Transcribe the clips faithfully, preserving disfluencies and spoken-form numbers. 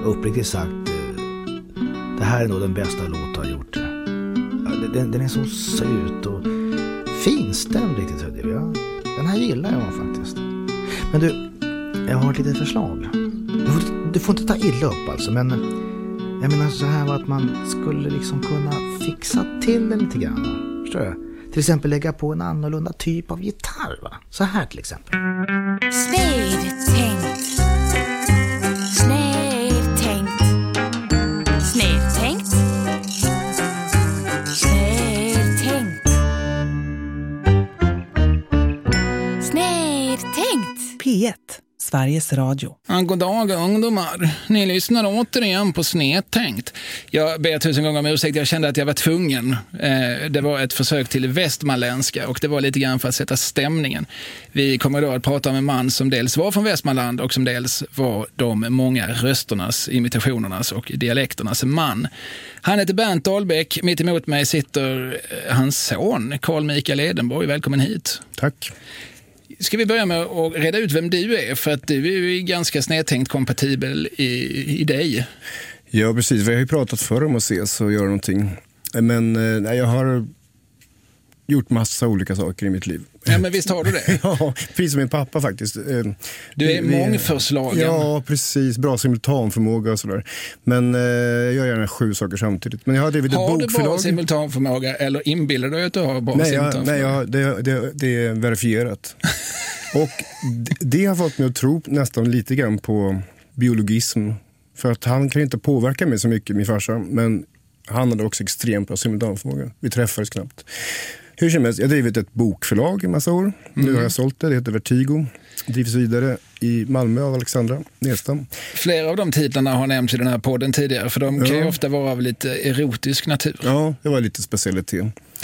uppriktigt sagt, det här är nog den bästa låt jag har gjort. Den, den är så söt och finstämd riktigt. Ja, den här gillar jag faktiskt. Men du, jag har ett litet förslag. Du får, du får inte ta illa upp alltså, men jag menar så här att man skulle liksom kunna fixa till den lite grann. Förstår du? Till exempel lägga på en annorlunda typ av gitarr, va? Så här till exempel. Snedtänkt. Snedtänkt. Snedtänkt. Snedtänkt. Snedtänkt. P ett, Sveriges Radio. Ja, god dag ungdomar. Ni lyssnar återigen på Snedtänkt. Jag ber tusen gånger om ursäkt. Jag kände att jag var tvungen. Eh, det var ett försök till västmanländska och det var lite grann för att sätta stämningen. Vi kommer då att prata om en man som dels var från Västmanland och som dels var de många rösternas, imitationernas och dialekternas man. Han heter Bernt Dahlbäck. Mitt emot mig sitter hans son Carl Michael Edenborg. Välkommen hit. Tack. Ska vi börja med att reda ut vem du är? För att du är ju ganska snedtänkt kompatibel i, i dig. Ja, precis. Vi har ju pratat förr om att ses och göra någonting. Men nej, jag har gjort massa olika saker i mitt liv. Ja, men visst har du det? Ja, precis som min pappa faktiskt. Du är mångförslagen. Ja, precis. Bra simultanförmåga och sådär. Men eh, jag gör gärna sju saker samtidigt. Men jag har drivit ett bokförlag. Har du bra simultanförmåga eller inbillar du att du har bra nej, simultanförmåga? Nej, jag, det, det, det är verifierat. Och det, det har fått mig att tro nästan lite grann på biologism. För att han kan inte påverka mig så mycket, min farsa. Men han hade också extremt bra simultanförmåga. Vi träffades knappt. Hur som helst, jag har drivit ett bokförlag i massa år. Mm. Nu har jag sålt det, det heter Vertigo. Drivs vidare i Malmö av Alexandra Nedstam. Flera av de titlarna har nämnts i den här podden tidigare, för de kan ja. ju ofta vara av lite erotisk natur. Ja, det var lite specialitet.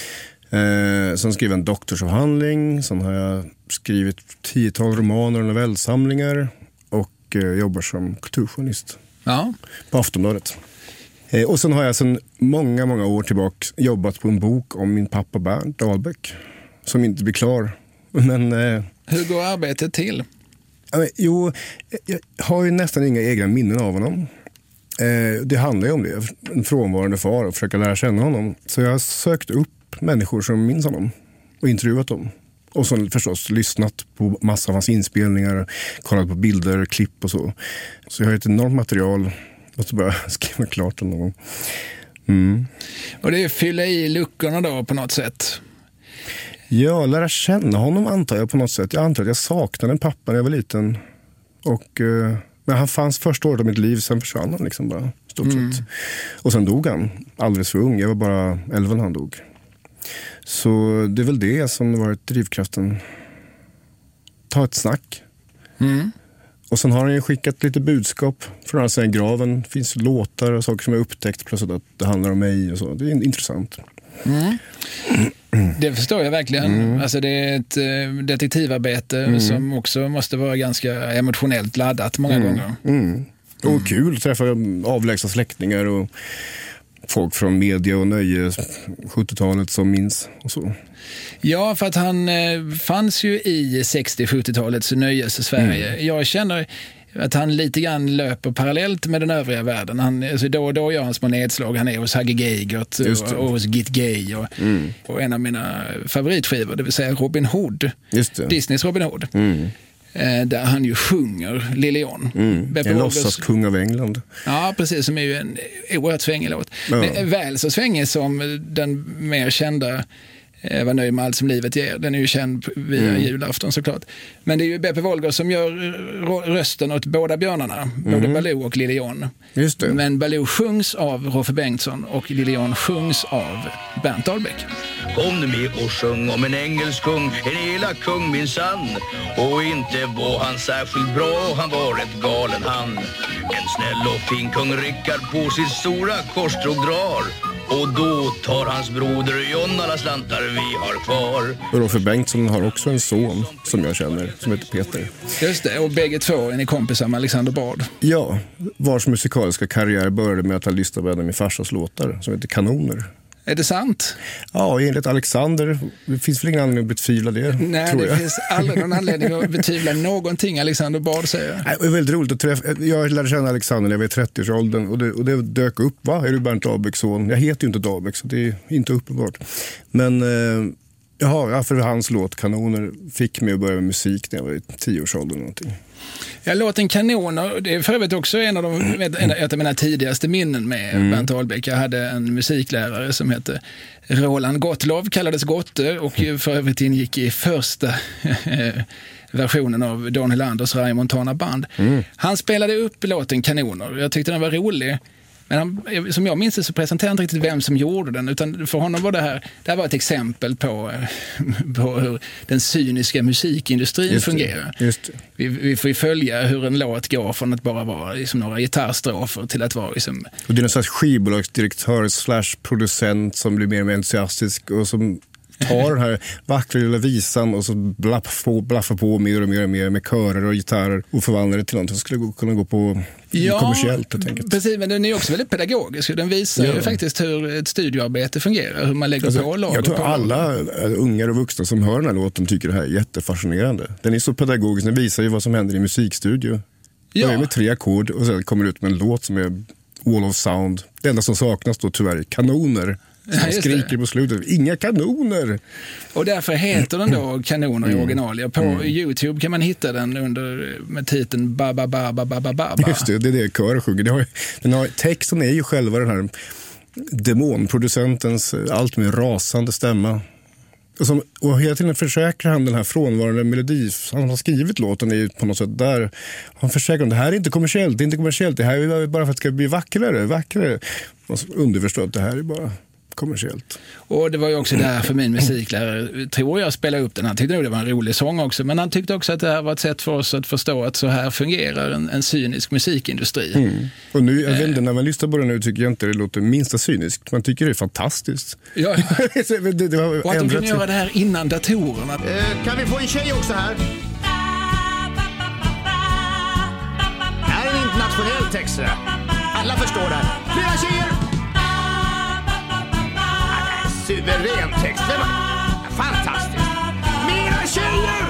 Eh, sen skrev jag en doktorsavhandling, sen har jag skrivit tiotal romaner och novellsamlingar och eh, jobbar som kulturjournalist ja. på Aftonbladet. Och sen har jag sedan många, många år tillbaka jobbat på en bok om min pappa Bernt Dahlbäck som inte blir klar. Men, eh, hur går arbetet till? Eh, jo, jag har ju nästan inga egna minnen av honom. Eh, det handlar ju om det. En frånvarande far och försöka lära känna honom. Så jag har sökt upp människor som minns honom och intervjuat dem. Och så förstås lyssnat på massa av hans inspelningar, kollat på bilder, klipp och så. Så jag har ett enormt material. Och så bara skriva klart någon gång. Mm. Och det är fylla i luckorna då på något sätt? Ja, lära känna honom antar jag på något sätt. Jag antar att jag saknade en pappa när jag var liten. Och, eh, men han fanns första året av mitt liv, sen försvann han liksom bara. Stort mm. sett. Och sen dog han alldeles för ung. Jag var bara elva när han dog. Så det är väl det som varit drivkraften. Ta ett snack. Mm. Och sen har han ju skickat lite budskap från alltså en graven. Det finns låtar och saker som jag upptäckt plötsligt att det handlar om mig och så. Det är intressant. Mm. Det förstår jag verkligen. Mm. Alltså det är ett uh, detektivarbete mm. som också måste vara ganska emotionellt laddat många mm. gånger. Mm. Och mm. kul att träffa avlägsna släktingar och folk från media och nöje sjuttiotalet som minns och så. Ja, för att han eh, fanns ju i sextio-sjuttiotalets nöjes Sverige. Mm. Jag känner att han lite grann löper parallellt med den övriga världen. Han, alltså då och då gör han små nedslag. Han är hos Hagge Geigert och, och hos Git Gay och, mm. och en av mina favoritskivor, det vill säga Robin Hood. Just det. Disneys Robin Hood. Mm. Där han ju sjunger Lilian. Mm. En låtsas kung av England. Ja, precis, som är ju en oerhört svängig låt. Ja. Men väl så svängig som den mer kända Var nöjd med allt som livet ger. Den är ju känd via mm. julafton såklart. Men det är ju Beppe Wolger som gör rösten åt båda björnarna. Mm. Både Baloo och Lilian. Just det. Men Baloo sjungs av Roffe Bengtsson och Lilian sjungs av Bernt Dahlbäck. Kom nu med och sjung om en engelsk kung, en elak kung minsann. Och inte var han särskilt bra, han var rätt galen han. En snäll och fin kung Rickard på sitt stora korstråg drar. Och då tar hans broder John alla slantar vi har kvar. Roffe Bengtsson har också en son som jag känner, som heter Peter. Just det, och bägge två är ni kompisar med Alexander Bard. Ja, vars musikaliska karriär började med att han lyssnade på en av min farsas låtar som heter Kanoner. Är det sant? Ja, enligt Alexander. Det finns väl ingen anledning att betvivla det. Nej, tror det jag. finns aldrig någon anledning att betvivla någonting Alexander Bard säger. Nej, det är väldigt roligt att träffa. Jag lärde känna Alexander när jag var i trettioårsåldern och det, och det dök upp. Va? Är du Bernt Dahlbäcks son? Jag heter ju inte Dahlbäck så det är inte uppenbart. Men eh, jaha, för hans låt Kanoner fick mig att börja med musik när jag var i tioårsåldern någonting. Ja, låten Kanoner, det är för övrigt också en av de en, ett av mina tidigaste minnen med mm. Bernt Dahlbäck. Jag hade en musiklärare som hette Roland Gottlov, kallades Gotte och för övrigt ingick i första versionen av Don Helanders Ray Montana Band. Mm. Han spelade upp låten Kanoner. Jag tyckte den var rolig. Men han, som jag minns det så presenterade han inte riktigt vem som gjorde den, utan för honom var det här, det här var ett exempel på, på hur den cyniska musikindustrin just fungerar. Det, just det. Vi, vi får ju följa hur en låt går från att bara vara liksom några gitarrstrofer till att vara liksom... Och det är en slags skivbolagsdirektör slash producent som blir mer och mer entusiastisk och som tar den här vackra lilla visan och så blaffar på, blaffar på mer och mer och mer med körer och gitarrer och förvandlar det till något som skulle kunna gå på ja, kommersiellt helt enkelt. Precis, men den är också väldigt pedagogisk. Den visar ja. ju faktiskt hur ett studioarbete fungerar, hur man lägger alltså, på lager. Jag tror på alla unga och vuxna som hör den här låten tycker det här är jättefascinerande. Den är så pedagogisk, den visar ju vad som händer i musikstudio. Ja. Börjar med tre ackord och sen kommer ut med en låt som är wall of sound. Det enda som saknas då tyvärr är kanoner. Som ja, skriker det. På slutet. Inga kanoner! Och därför heter den då Kanoner i originalia. På mm. YouTube kan man hitta den under med titeln ba ba ba ba ba ba ba. Just det, det är det kören sjunger. Det har, den har, texten är ju själva den här demonproducentens allt mer rasande stämma. Och, som, och hela tiden försäkrar han den här frånvarande melodi. Han har skrivit låten är ju på något sätt där. Han försäkrar att det här är inte kommersiellt, det är inte kommersiellt. Det här är bara för att det ska bli vackrare, vackrare. Och underförstått, det här är bara kommersiellt. Och det var ju också där för min musiklärare, tror jag, spelade upp den. Han tyckte nog det var en rolig sång också, men han tyckte också att det här var ett sätt för oss att förstå att så här fungerar en, en cynisk musikindustri. Mm. Och nu, jag vet inte, när man lyssnar på det nu tycker jag inte det låter minsta cyniskt. Man tycker det är fantastiskt. Ja. det, det var och att de kunde göra det här innan datorerna. Eh, kan vi få en tjej också här? Det här är en internationell text. Alla förstår det här. Flera tjejer! Suverän text. Fantastiskt. Mera tjejer!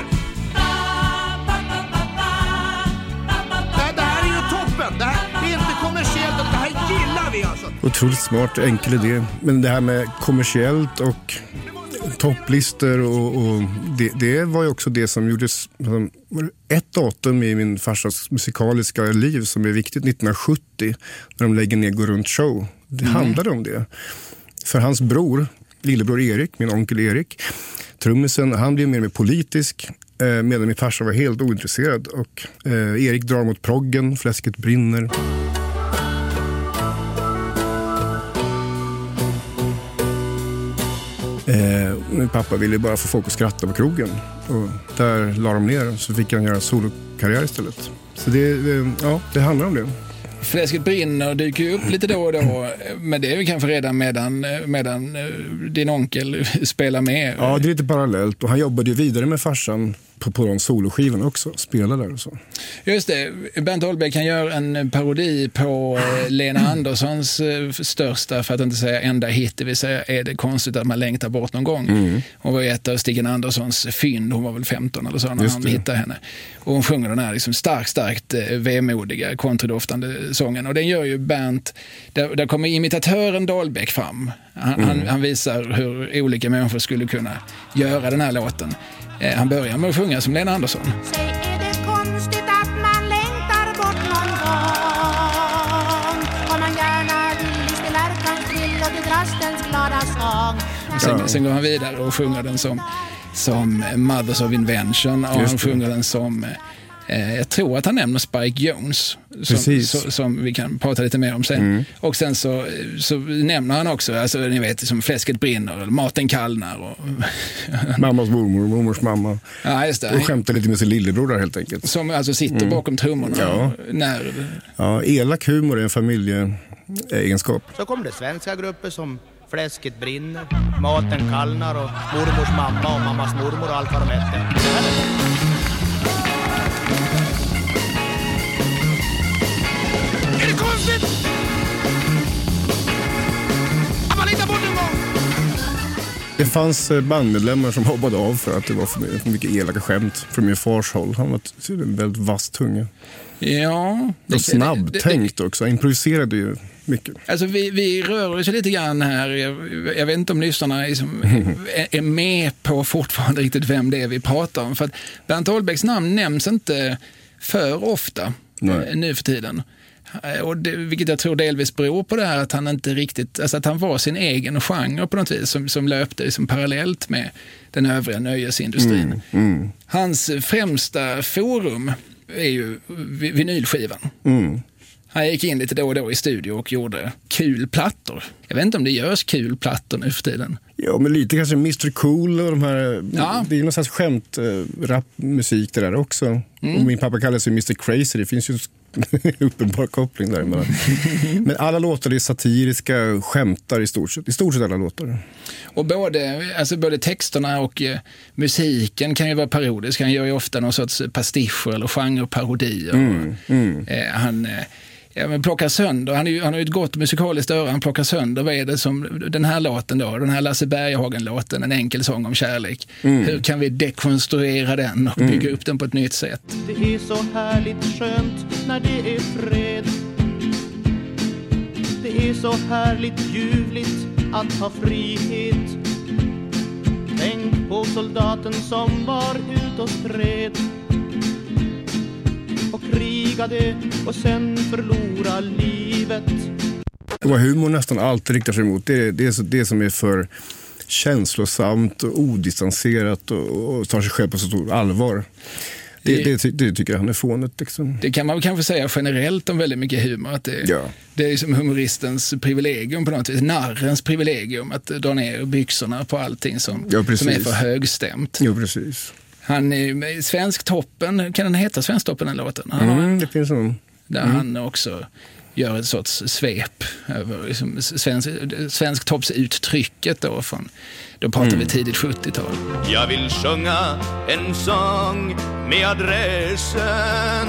Det här är ju toppen. Det här är inte kommersiellt. Det här gillar vi alltså. Otroligt smart, enkel idé. Men det här med kommersiellt och topplistor och, och det, det var ju också det som gjordes. Ett datum i min farsas musikaliska liv som är viktigt, nittonhundrasjuttio, när de lägger ner Gå runt show. Det mm. handlade om det. För hans bror, lillebror Erik, min onkel Erik, trummisen, han blev mer och mer politisk eh, medan min farsa var helt ointresserad. Och eh, Erik drar mot proggen, fläsket brinner. Eh, min pappa ville bara få folk att skratta på krogen. Och där la de ner, så fick han göra solokarriär istället. Så det, det, ja, det handlar om det. Fläsket brinner och dyker upp lite då och då, men det är ju kanske redan medan, medan din onkel spelar med. Ja, det är lite parallellt och han jobbade ju vidare med farsan på, på de soloskivan också, spelade där och så. Just det, Bernt Dahlbäck kan göra en parodi på Lena Anderssons största, för att inte säga enda hit, det vill säga Är det konstigt att man längtar bort någon gång. Mm. Hon var ju ett av Stig Anderssons fynd, hon var väl femton eller så när han hittade henne. Och hon sjunger den här liksom starkt, starkt vemodiga, kontradoftande sången. Och den gör ju Bernt, där, där kommer imitatören Dahlbäck fram. Han, mm. han, han visar hur olika människor skulle kunna göra den här låten. Eh, han börjar med att sjunga som Lena Andersson. Säg, är det konstigt att man längtar bort någon gång? Om man gärna vill till lärkans drill och till rastens glada sång. Sen, ja. sen går han vidare och sjunger den som, som Mothers of Invention. Och han sjunger den som... Eh, jag tror att han nämner Spike Jones som, så, som vi kan prata lite mer om sen. Mm. Och sen så, så nämner han också, alltså ni vet, som Fläsket brinner eller Maten kallnar. Och mammas mormor, mormors mamma. Ja, just det. Och skämtar lite med sin lillebror där helt enkelt. Som alltså sitter mm. bakom trummorna. Ja. När... ja, elak humor är en familjeegenskap. Så kommer det svenska grupper som Fläsket brinner, Maten kallnar och mormors mamma och mammas mormor och allt vad de heter. Är det konstigt att man längtar bort en gång? Det fanns bandmedlemmar som hoppade av för att det var för mycket elaka skämt från min fars håll. Han var en väldigt vass tunga. Ja. Och snabbtänkt också. Improviserade ju mycket. Alltså vi, vi rör oss lite grann här. Jag, jag vet inte om lyssnarna liksom är, är med på fortfarande riktigt vem det är vi pratar om. För att Bernt Ahlbäcks namn nämns inte för ofta Nej. nu för tiden. Och det, vilket jag tror delvis beror på det här att han inte riktigt, alltså att han var sin egen genre på något vis som, som löpte liksom parallellt med den övriga nöjesindustrin. Mm, mm. Hans främsta forum är ju vinylskivan. Mm. Han gick in lite då och då i studio och gjorde kul plattor. Jag vet inte om det görs kul plattor nu för tiden. Ja, men lite kanske mister Cool och de här, ja. Det är ju någon slags skämt, äh, rapmusik det där också. Mm. Och min pappa kallar sig mister Crazy, det finns ju uppenbar koppling där. Men alla låtar är satiriska skämtar i stort sett, i stort sett alla låtar. Och både, alltså både texterna och eh, musiken kan ju vara parodisk. Han gör ju ofta någon sorts pastischer eller genreparodier. Mm. Mm. Eh, han... Eh, Ja, men plockar sönder. Han, är ju, han har ju ett gott musikaliskt öra. Han plockar sönder. Vad är det som den här låten då? Den här Lasse Berghagen-låten, En enkel sång om kärlek. Mm. Hur kan vi dekonstruera den och bygga mm. upp den på ett nytt sätt? Det är så härligt skönt när det är fred. Det är så härligt ljuvligt att ha frihet. Tänk på soldaten som var ut och stred och krigade och sen förlora livet. Vad humor nästan alltid riktar sig emot, det är det, det som är för känslosamt och odistanserat och, och tar sig själv på så stort allvar. Det, det, det, det tycker jag han är fånigt. Liksom. Det kan man kanske säga generellt om väldigt mycket humor. Att det, ja. det är som humoristens privilegium på något vis. Narrens privilegium att dra ner byxorna på allting som, ja, som är för högstämt. Jo, precis. Han är Svensktoppen, kan den heta Svensktoppen den låten? Mm, det finns en. Där mm. han också gör ett sorts svep över liksom, svensk, Svensktoppsuttrycket då från, då pratar mm. vi tidigt sjuttiotal. Jag vill sjunga en sång med adressen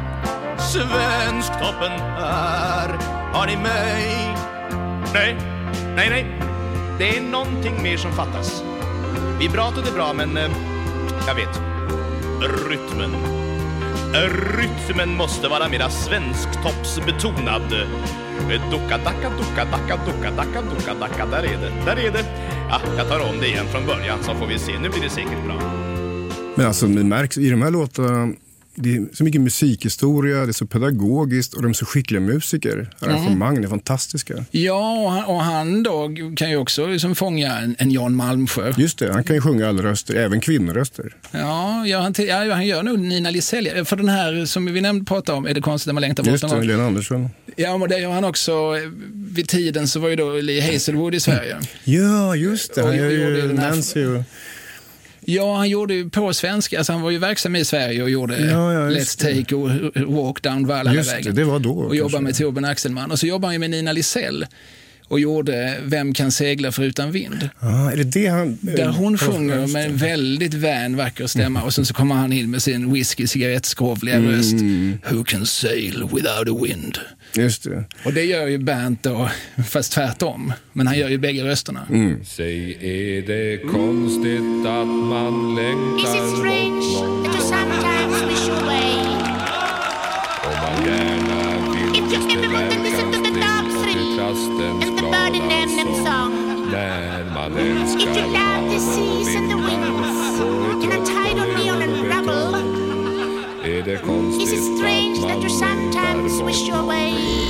Svensktoppen här. Har ni mig? Nej, nej, nej. Det är någonting mer som fattas. Vibratot är bra, men eh, jag vet. Rytmen. Rytmen måste vara mera svensktoppsbetonad. Ducka, dacka, ducka, dacka, ducka, dacka, ducka, dacka. Där är det, där är det. Ja, jag tar om det igen från början så får vi se. Nu blir det säkert bra. Men alltså, det märks i de här låtarna, det är så mycket musikhistoria, det är så pedagogiskt och de är så skickliga musiker. Arrangemangen är fantastiska. Ja, och han, och han då kan ju också liksom fånga en, en Jan Malmsjö. Just det, han kan ju sjunga alla röster, även kvinnoröster. Ja, ja, han, ja han gör nog Nina Lisell. För den här som vi nämnde pratade om, Är det konstigt när man längtar bort? Just det, Lena Andersson. Ja, men det gör han också. Vid tiden så var ju då Lee Hazelwood i Sverige. Ja, just det. Han gör ju Nancy och... Ja, han gjorde ju på svenska. Alltså han var ju verksam i Sverige och gjorde ja, ja, Let's Take och Walk Down Valhallavägen. Just det, det var då. Och jobbade med Torbjörn Axelman. Och så jobbade han ju med Nina Lisell och gjorde Vem kan segla förutan vind? Ah, är det det han... Där hon sjunger med en väldigt vän, vacker stämma. Och sen så kommer han in med sin whisky cigarettskrovliga mm. röst. Who can sail without a wind? Just det. Och det gör ju Bernt då, fast tvärtom. Men han gör ju bägge rösterna. Mm. Säg, är det konstigt att man längtar? Is it strange that you sometimes wish away? Om man gärna vill If you ever want to listen to the dog sing and the bird in them, them song. När man älskar. If you love the seas and the winds and a tide of neon and rubble. Är det konstigt Is it strange that you sometimes wish away?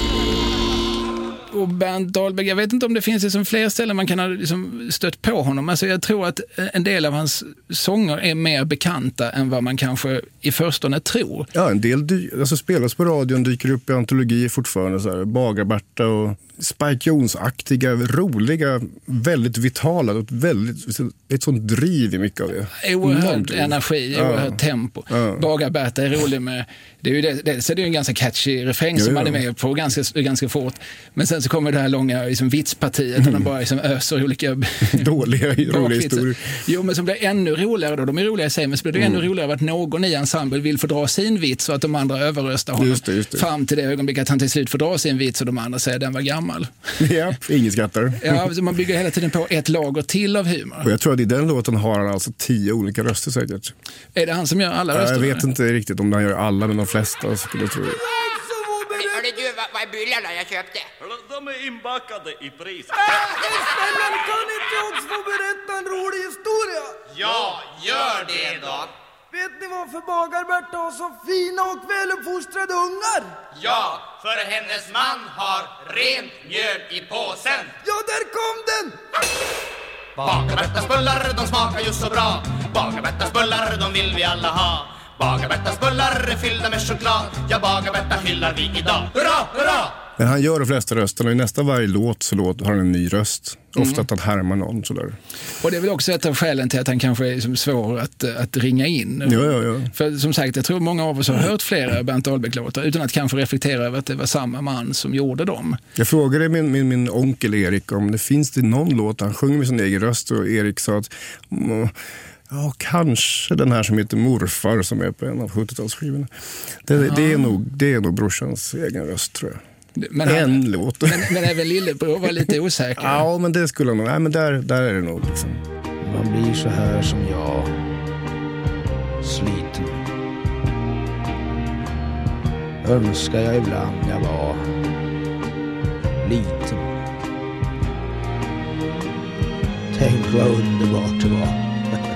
Och Bernt Dahlbäck, jag vet inte om det finns liksom fler ställen man kan ha liksom stött på honom. Alltså jag tror att en del av hans sånger är mer bekanta än vad man kanske i förstone tror. Ja, en del dy- alltså spelas på radion, dyker upp i antologier fortfarande. Så här, Bagarberta och Spike Jones-aktiga, roliga, väldigt vitala. Och väldigt, ett sånt driv i mycket av det. Oerhört energi, oerhört ja. tempo. Ja. Bagarberta är rolig med... Det är ju det, det, så det är ju en ganska catchy refräng jo, som man är med på ganska, ganska fort. Men sen så kommer det här långa liksom, vitspartiet mm. och de bara liksom, öser olika dåliga roliga historier. Jo, men som blir ännu roligare då. De är roliga i sig, men så blir det mm. ännu roligare att någon i ensemble vill få dra sin vits och att de andra överröstar honom. Just det, just det. Fram till det ögonblick att han till slut får dra sin vits och de andra säger att den var gammal. Ja, ingen skrattar. Ja, så man bygger hela tiden på ett lager till av humor. Och jag tror att i den låten har han alltså tio olika röster säkert. Är det han som gör alla röster? Jag vet inte riktigt om han gör alla, men de flesta skulle jag tro. Hörde du, vad, vad är byllarna jag köpte? De är inbakade i pris. Snälla, kan inte jag få berätta en rolig historia? Ja, gör det då. Vet ni varför Bagar-Berta har så fina och väluppfostrade ungar? Ja, för hennes man har rent mjöl i påsen. Ja, där kom den! Bagar-Bertas bullar, de smakar ju så bra. Bagar-Bertas bullar, de vill vi alla ha. Bagar-Bertas bullar är fyllda med choklad. Ja, Bagar-Berta hyllar vi idag. Hurra, hurra! Men han gör de flesta rösterna. I nästa varje låt så låt, har han en ny röst. Ofta mm. att han härmar någon sådär. Och det är väl också ett av skälen till att han kanske är liksom svår att, att ringa in. Ja, ja, ja. För som sagt, jag tror många av oss har hört flera Bernt Ahlbeck-låtar utan att kanske reflektera över att det var samma man som gjorde dem. Jag frågade min, min, min onkel Erik om det finns det någon låt han sjunger med sin egen röst, och Erik sa att mm, ja, kanske den här som heter Morfar som är på en av sjuttiotalsskivorna. Det, det, är nog, det är nog brorsans egen röst, tror jag. Men en han, låt. Men, men även lillebror var lite osäker. Ja, men det skulle han nog. Nej, men där, där är det nog liksom. Man blir så här som jag. Sliten. Önskar jag ibland jag var liten. Tänk vad underbart det var.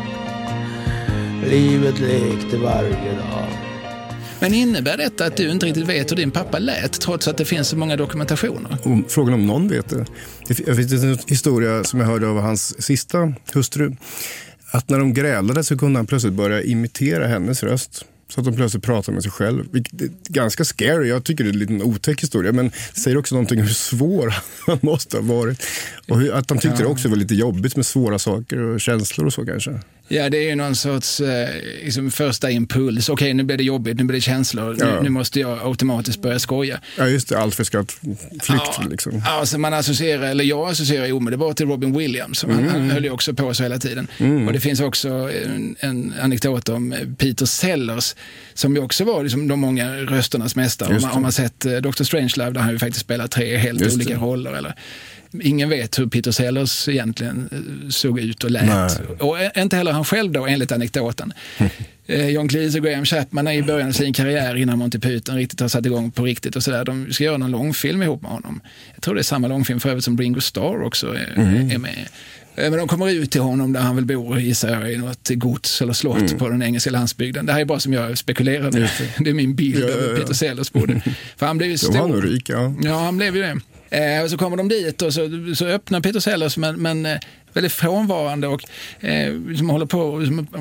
Livet lekte varje dag. Men innebär detta att du inte riktigt vet hur din pappa lät trots att det finns så många dokumentationer? Och frågan om någon vet det. Det finns en historia som jag hörde av hans sista hustru. Att när de grälade så kunde han plötsligt börja imitera hennes röst. Så att de plötsligt pratar med sig själv. Det är ganska scary. Jag tycker det är en liten otäck historia. Men det säger också någonting hur svår han måste ha varit. Och hur, att han tyckte ja. det också var lite jobbigt med svåra saker och känslor och så kanske. Ja, det är ju någon sorts eh, liksom första impuls. Okej, nu blir det jobbigt, nu blir det känslor. Ja. Nu, nu måste jag automatiskt börja skoja. Ja, just det. Allt för skrattflykt ja. liksom. Alltså man associerar, eller jag associerar omedelbart till Robin Williams. Mm. Han, han höll ju också på så hela tiden. Mm. Och det finns också en, en anekdot om Peter Sellers som ju också var liksom de många rösternas mästare. Om man, om man sett uh, doktor Strangelove där han ju faktiskt spelar tre helt just olika det. roller. Eller, ingen vet hur Peter Sellers egentligen såg ut och lät. Nej. Och inte heller han själv då, enligt anekdoten. John Cleese och Graham Chapman är i början av sin karriär innan Monty Python riktigt har satt igång på riktigt och sådär. De ska göra någon långfilm ihop med honom. Jag tror det är samma långfilm för övrigt som Ringo Starr också är, mm. är med. Men de kommer ut till honom där han vill bo, gissar jag, i något gods eller slott mm. på den engelska landsbygden. Det här är bara som jag spekulerade. Det. det är min bild ja, av ja, Peter Sellers bodde. För han blev ju stor. De var nog rik, ja. Ja, han blev ju det. Eh, och så kommer de dit och så, så öppnar Peter Sellers men, men eh, väldigt frånvarande och eh, som håller på och som,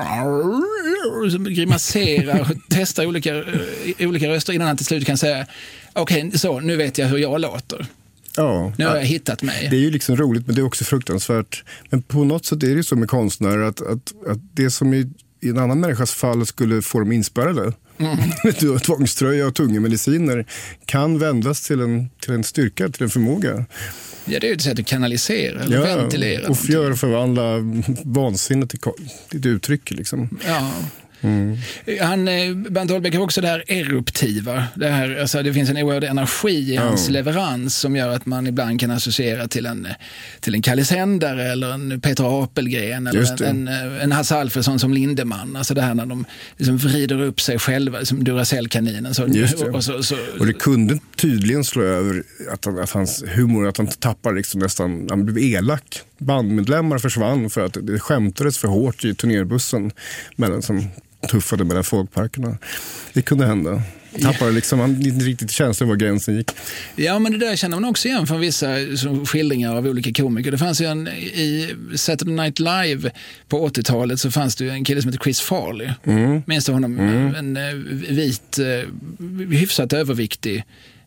som grimaserar och testar olika, uh, olika röster innan han till slut kan säga okej, okay, så nu vet jag hur jag låter. Ja, nu har jag hittat mig. Det är ju liksom roligt, men det är också fruktansvärt. Men på något sätt är det ju så med konstnärer att, att, att det som i, i en annan människas fall skulle få dem inspärrade. Mm. Du har tvångströja och tunga mediciner kan vändas till en, till en styrka, till en förmåga. Ja, det är ju ett sätt att kanalisera eller ja, ventilera. Och göra förvandla vansinne till, till ett uttryck liksom. Ja. Mm. Han, Bernt Ahlbeck har också det här eruptiva. Det, här, alltså det finns en oerhörd energi i oh. hans leverans som gör att man ibland kan associera till en, till en Kalle Sändare eller en Peter Apelgren eller en, en, en Hasse Alfredson som Lindemann. Alltså det här när de liksom vrider upp sig själva som Duracell-kaninen. Så, och, och, så, så, och det kunde tydligen slå över att, han, att hans humor, att han tappar liksom nästan, han blev elak. Bandmedlemmar försvann för att det skämtades för hårt i turnerbussen mellan som tuffade mellan folkparkerna. Det kunde hända. Tappade liksom, han inte riktigt känslan var gränsen gick. Ja, men det där känner man också igen från vissa som skildringar av olika komiker. Det fanns ju en, i Saturday Night Live på åttiotalet så fanns det ju en kille som heter Chris Farley. Mm. Minns du honom? Mm. En, en vit, hyfsat överviktig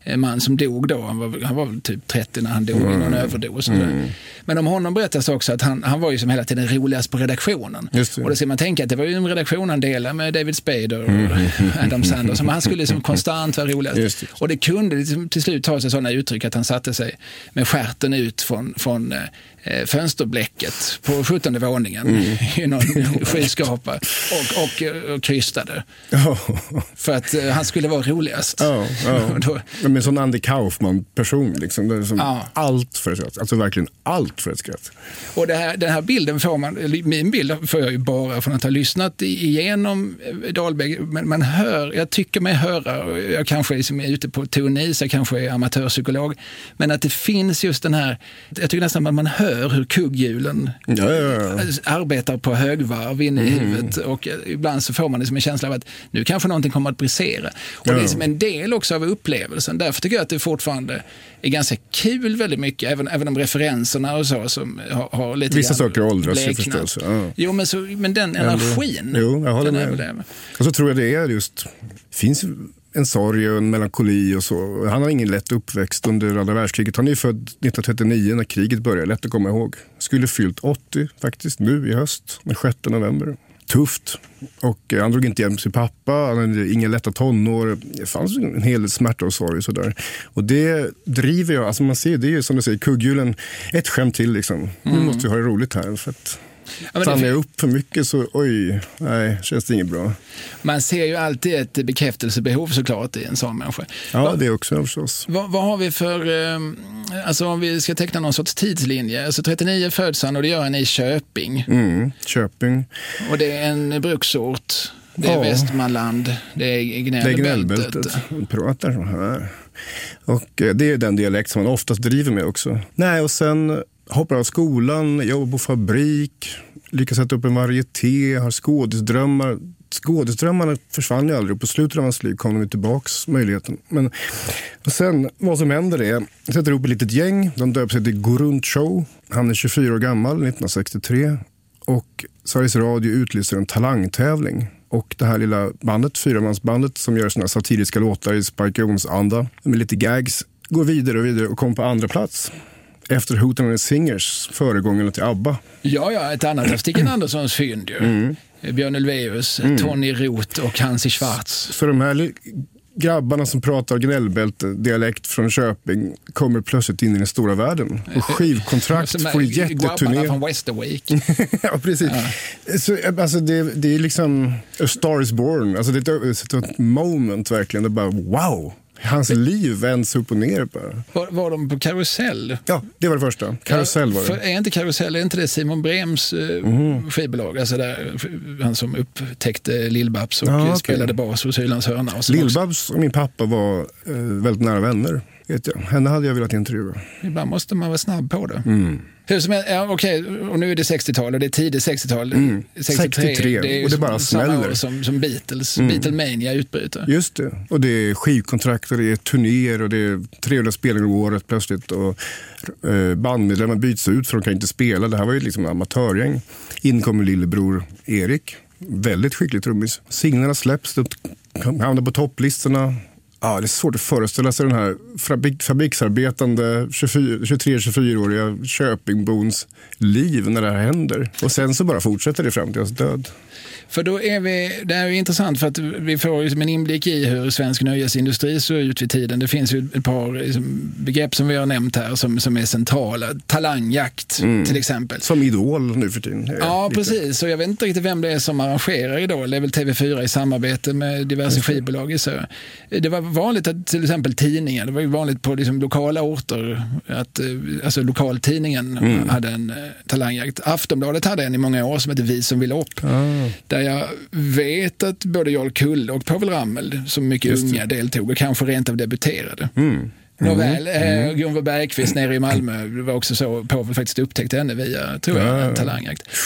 en man som dog då. Han var, han var typ trettio när han dog mm. i någon överdos. Mm. Men om honom berättas också att han, han var ju som hela tiden roligast på redaktionen. Och då ser man tänka att det var ju en redaktion han delade med David Spade och mm. Adam Sanders. Men han skulle liksom konstant vara roligast. Det. Och det kunde liksom till slut ta sig sådana uttryck att han satte sig med skärten ut från, från eh, fönsterblecket på sjuttonde våningen mm. i någon skyskrapa och, och, och krystade. Oh. För att eh, han skulle vara roligast. Oh, oh. Då, men en sån Andy Kaufman-person liksom, det är som oh. allt för ett skratt. Alltså verkligen allt för ett skratt. Och det här, den här bilden får man, min bild får jag ju bara från att ha lyssnat igenom Dahlberg, men man hör, jag tycker mig höra, jag kanske liksom är ute på tonis, jag kanske är amatörpsykolog, men att det finns just den här, jag tycker nästan att man hör hur kugghjulen ja, ja, ja. arbetar på högvarv in i mm. huvudet, och ibland så får man liksom en känsla av att nu kanske någonting kommer att brisera. Och ja. Det är som en del också av upplevelsen. Därför tycker jag att det fortfarande är ganska kul väldigt mycket, även, även de referenserna och så som har, har lite vissa saker åldras ju förstås. Ja. Jo, men, så, men den energin. Jo, jag håller med. Och så tror jag det är just, finns en sorg och en melankoli och så. Han har ingen lätt uppväxt under andra världskriget. Han är född nittonhundratrettionio när kriget började, lätt att komma ihåg. Skulle fyllt åttio faktiskt nu i höst, den sjätte november. Tufft. Och han drog inte hem sin pappa, han hade inga lätta tonår. Det fanns en hel del smärta och sorg och sådär. Och det driver jag, alltså man ser, det är ju som du säger, kugghjulen, ett skämt till liksom. Mm. Nu måste vi ha det roligt här för att ja, stannar jag upp för mycket så oj, nej, känns det inget bra. Man ser ju alltid ett bekräftelsebehov såklart i en sån människa. Ja, Va, det är också förstås. Vad, vad har vi för, eh, alltså om vi ska teckna någon sorts tidslinje, alltså trettionio föds han och det gör han i Köping. Mm, Köping. Och det är en bruksort, det är ja. Västmanland, det är Gnällbältet. Han pratar så här. Och det är den dialekt som man oftast driver med också. Nej, och sen hoppar av skolan, jobbar på fabrik, lyckas sätta upp en varieté, har skådisdrömmar. Skådisdrömmarna försvann ju aldrig. På slutet av hans liv kom de tillbaks möjligheten. Men och sen, vad som händer är, jag sätter ihop ett litet gäng. De döper sig till Gorund Show. Han är tjugofyra år gammal, nittonhundrasextiotre. Och Sveriges Radio utlyser en talangtävling. Och det här lilla bandet, fyramansbandet som gör såna satiriska låtar i Spike Jones-anda med lite gags, går vidare och vidare och kommer på andra plats. Efter Hooten and the Singers, föregångaren till ABBA. Ja, ja, ett annat av Stickan Anderssons fynd ju. Mm. Björn Ulvaeus, mm. Tony Roth och Hansi Schwarz. Så de här grabbarna som pratar gnällbälte-dialekt från Köping kommer plötsligt in i den stora världen. Och skivkontrakt får jätteturné. Grabbarna från Westerweek. Ja, precis. Ja. Så, alltså, det, det är liksom A Star is Born. Alltså, det är ett, ett moment verkligen. Det är bara wow. Hans liv vänds upp och ner bara. Var, var de på Karusell? Ja, det var det första. Karusell var det. För är inte Karusell, är inte det Simon Brems eh, mm. skivbolag? Alltså där, han som upptäckte Lill-Babs och ah, okay. spelade bas hos Hylands hörna. Lill-Babs och min pappa var eh, väldigt nära vänner. Vet jag. Henne hade jag velat intervjua. Ibland måste man vara snabb på det. Mm. Hur som är, ja, okej, och nu är det sextiotal och det är tidigt sextiotal. Mm. sextiotre, det är och det bara smäller. Som, som Beatles, mm. Beatlemania utbryter. Just det, och det är skivkontrakt och det är turnéer och det är trehundra spelningar om året plötsligt och eh, bandmedlemmar byts ut för de kan inte spela. Det här var ju liksom amatörgäng. In kommer lillebror Erik, väldigt skicklig trummis. Singlarna släpps, hamnar på topplistorna. Ja, det är svårt att föreställa sig den här fabrik, fabriksarbetande tjugotre tjugofyra-åriga Köpingbons liv när det här händer. Och sen så bara fortsätter det fram till hans död. För då är vi, det är ju intressant för att vi får liksom en inblick i hur svensk nöjesindustri ser ut vid tiden. Det finns ju ett par liksom, begrepp som vi har nämnt här som, som är centrala. Talangjakt mm. till exempel. Som Idol nu för tiden. Ja, lite. Precis. Och jag vet inte riktigt vem det är som arrangerar Idol. Det är väl T V fyra i samarbete med diverse skivbolag i Sö. Det var vanligt att till exempel tidningar, det var ju vanligt på liksom, lokala orter att alltså lokaltidningen mm. hade en eh, talangjakt. Aftonbladet hade en i många år som heter Vi som vill upp. Ah. Där jag vet att både Jarl Kulle och Povel Ramel som mycket unga deltog och kanske rent av debuterade. Mm. Nåväl, mm. eh, Gunvor Bergqvist nere i Malmö, det var också så Povel faktiskt upptäckte henne via, tror jag, ja. en talangjakt.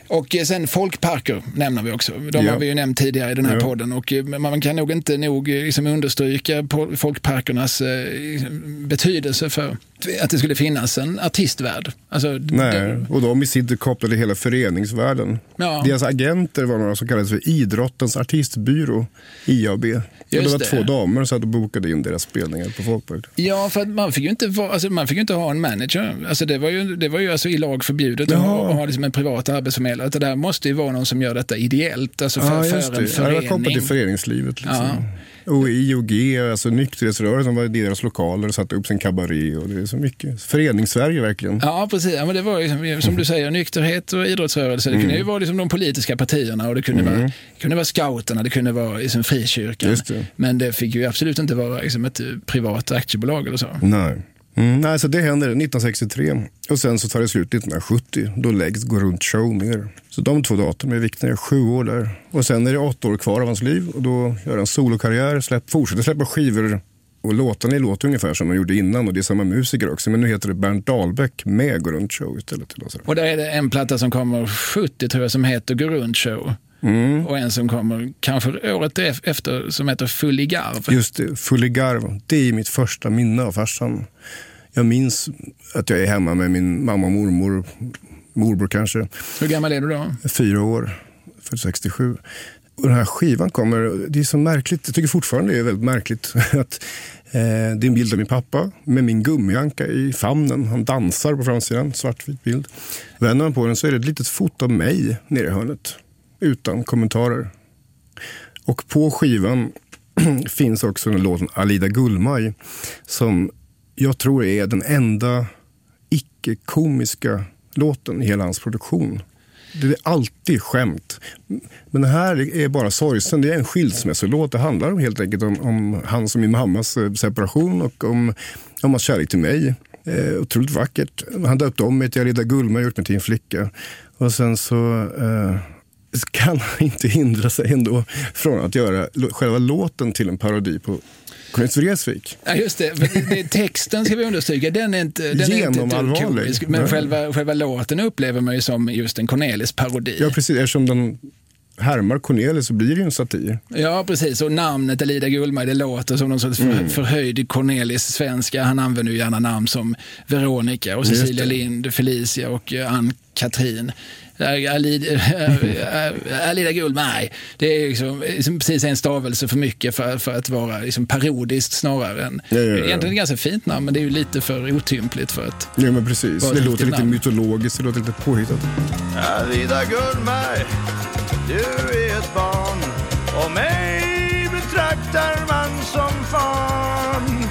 Och sen folkparker nämner vi också. De ja. har vi ju nämnt tidigare i den här ja. podden. Och man kan nog inte nog liksom understryka på folkparkernas eh, betydelse för att det skulle finnas en artistvärld. Alltså, Nej, det, och de i sin kopplade hela föreningsvärlden. Ja. Deras agenter var några som kallades för Idrottens artistbyrå, I A B. Och det var det. två damer som hade bokade in deras spelningar på folkpark. Ja, för att man fick ju inte, vara, alltså man fick ju inte ha en manager. Alltså det var ju, det var ju alltså i lag förbjudet att ha, att ha liksom en privat arbetsförmedlare. Det där måste ju vara någon som gör detta ideellt. Alltså för, ja, för just en det. förening. Ja, det var kopplat till föreningslivet. Liksom. Ja. Och I och G, alltså nykterhetsrörelsen var i deras lokaler och satte upp sin kabaré och det är så mycket. Föreningssverige verkligen. Ja, precis. Ja, men det var ju som, som du säger, nykterhet och idrottsrörelse. Det kunde mm. ju vara liksom de politiska partierna och det kunde, mm. vara, det kunde vara scouterna, det kunde vara liksom frikyrkan. Just det. Men det fick ju absolut inte vara liksom ett privat aktiebolag eller så. Nej. Mm, nej, så det händer nittonhundrasextiotre och sen så tar det slut nittonhundrasjuttio. Då läggs Gå runt show ner. Så de två datum är viktiga, sju år där. Och sen är det åtta år kvar av hans liv och då gör han solokarriär, släpp, fortsätter släppa skivor och låtarna låter ungefär som man gjorde innan och det är samma musiker också. Men nu heter det Bernt Dahlbäck med Gå runt show istället. Och där är det en platta som kommer sjuttio tror jag som heter Gå runt show. Mm. Och en som kommer kanske året efter som heter Full i garv. Just det, Full i garv. Det är mitt första minne av farsan. Jag minns att jag är hemma med min mamma och mormor, morbror kanske. Hur gammal är du då? Fyra år, för sextiosju. Och den här skivan kommer, det är så märkligt, jag tycker fortfarande det är väldigt märkligt att eh, det är en bild av min pappa med min gummianka i famnen. Han dansar på framsidan, svartvit bild. Vänder man på den så är det ett litet foto av mig nere i hörnet. Utan kommentarer. Och på skivan finns också en låt Alida Gullmaj som jag tror är den enda icke-komiska låten i hela hans produktion. Det är alltid skämt. Men det här är bara sorgsen. Det är en skilsmässolåt. Det handlar om helt enkelt om, om hans och min mammas separation och om, om hans kärlek till mig. Eh, otroligt vackert. Han döpte om mig till Alida Gullmaj och gjort mig till en flicka. Och sen så... Eh, kan han inte hindra sig ändå från att göra själva låten till en parodi på Cornelis Vreeswijk. Ja, just det. det, det texten ska vi understryka. Den är inte, den är inte komisk, men själva, själva låten upplever man ju som just en Cornelis-parodi. Ja, precis. Eftersom den härmar Cornelis så blir det ju en satir. Ja, precis. Och namnet Alida Gullmaj, det låter som någon sorts mm. förhöjd Cornelis-svenska. Han använder ju gärna namn som Veronica och Cecilia Lind, Felicia och Ann-Katrin. Alida, Alida Gullmaj. Det är liksom, liksom precis en stavelse för mycket för, för att vara liksom parodiskt snarare än... Ja, ja, ja. Egentligen ett ganska fint namn, men det är ju lite för otympligt för att... Ja, men precis. Det låter lite namn. mytologiskt, det låter lite påhittat. Alida Gullmaj, du är ett barn och mig betraktar man som fan.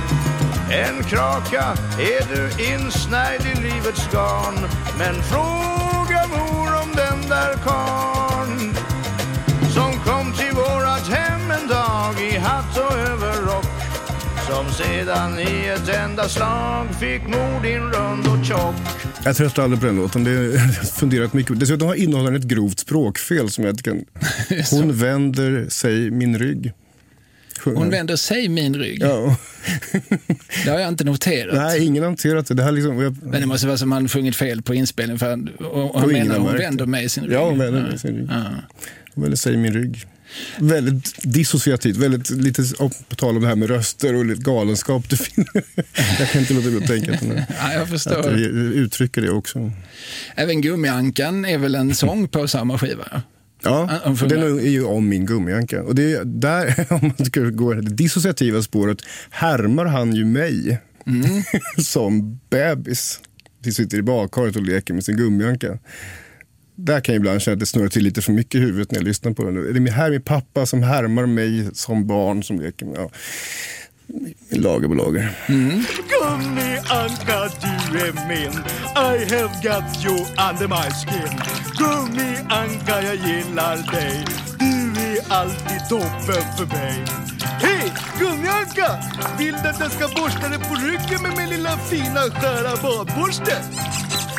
En kraka är du insnärjd i livets garn, men fråga mor om den där karn som kom till vårat hem en dag i hatt och överrock, som sedan i ett enda slag fick mor din rund och tjock. Jag tröstar aldrig på den låten, det har funderat mycket. Dessutom har innehållen ett grovt språkfel som jag kan... Hon vänder sig min rygg. Hon vänder sig min rygg. Ja. Det har jag inte noterat. Nej, ingen har noterat det. Det här liksom, jag... Men det måste vara som han sjungit fel på inspelningen. För han, och, och han menar hon vänder mig sin rygg. Ja, hon vänder mig sin rygg. Ja. Hon vänder sig min rygg. Väldigt dissociativt. Väldigt lite på tal om det här med röster och lite galenskap. Jag kan inte låta bli att tänka att, den, ja, jag förstår. Att jag uttrycker det också. Även Gummiankan är väl en sång på samma skiva? Ja, och den är ju om min gummianka. Och det är där, om man ska gå det dissociativa spåret, härmar han ju mig mm. som bebis. Vi sitter i badkaret och leker med sin gummianka. Där kan jag ibland känna att det snurrar till lite för mycket i huvudet när jag lyssnar på den. Det är här min pappa som härmar mig som barn som leker med. Ja. Lager på lager. Mm. Gummianka, du är min. I have got you under my skin. Gummianka, jag gillar dig. Du är alltid toppen för mig. Hej, Gummianka! Vill du att jag ska borsta dig på ryggen med min lilla fina skära badborste?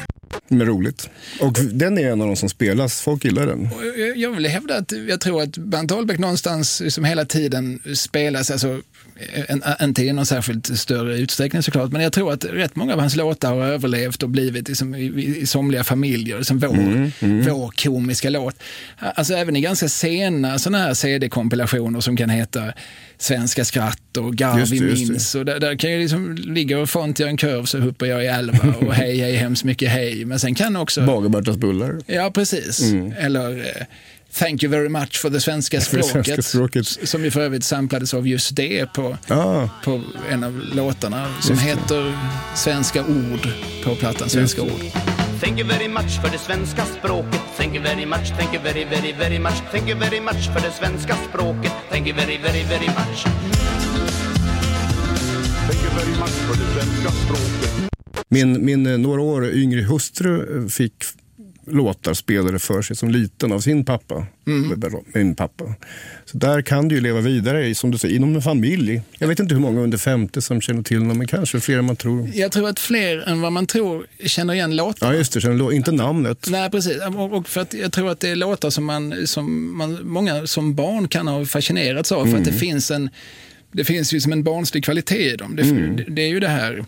Men roligt. Och den är en av de som spelas, folk gillar den. Jag, jag vill hävda att jag tror att Bernt Ahlbeck någonstans som hela tiden spelas, alltså en, inte i någon särskilt större utsträckning såklart, men jag tror att rätt många av hans låtar har överlevt och blivit liksom, i, i, i somliga familjer, som vår, mm, mm. vår komiska låt. Alltså även i ganska sena sådana här C D-kompilationer som kan heta Svenska skratt och Garvi minns, och där, där kan jag liksom ligga och font jag en kurv så hoppar jag i elva och hej hej hemskt mycket hej, men sen kan också Bagerbertas bullar. Ja precis, mm. eller eh, Thank you very much for the svenska språket, svenska språket. Som ju för övrigt samplades av just det på, ah. på en av låtarna som just heter det. Svenska ord på plattan Svenska ord. Thank you very much för det svenska språket. Thank you very much, thank you very, very, very much. Thank you very much för det svenska språket. Thank you very, very, very much. Thank you very much för det svenska språket. Min, min några år yngre hustru fick låtar spelade för sig som liten av sin pappa, mm. min pappa. Så där kan du ju leva vidare, som du säger, inom en familj. Jag vet inte hur många under femtio som känner till dem, men kanske fler än man tror. Jag tror att fler än vad man tror känner igen låtar. Ja just det, känner, inte namnet. Nej precis, och för att jag tror att det är låtar som, man, som man, många som barn kan ha fascinerats av, mm. för att det finns en det finns ju som en barnslig kvalitet i dem. Det, mm. det, det är ju det här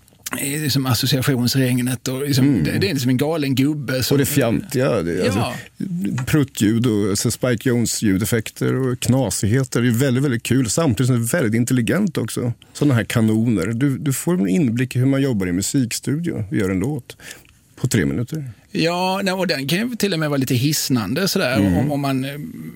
liksom associationsregnet och liksom, mm. det, det är liksom en galen gubbe som, och det fjantiga det, ja. Alltså, pruttljud och alltså, Spike Jones ljudeffekter och knasigheter, det är väldigt, väldigt kul, samtidigt som det är väldigt intelligent också, sådana här kanoner, du, du får en inblick i hur man jobbar i musikstudio och gör en låt på tre minuter. Ja, och den kan ju till och med vara lite hisnande sådär, mm. om, om man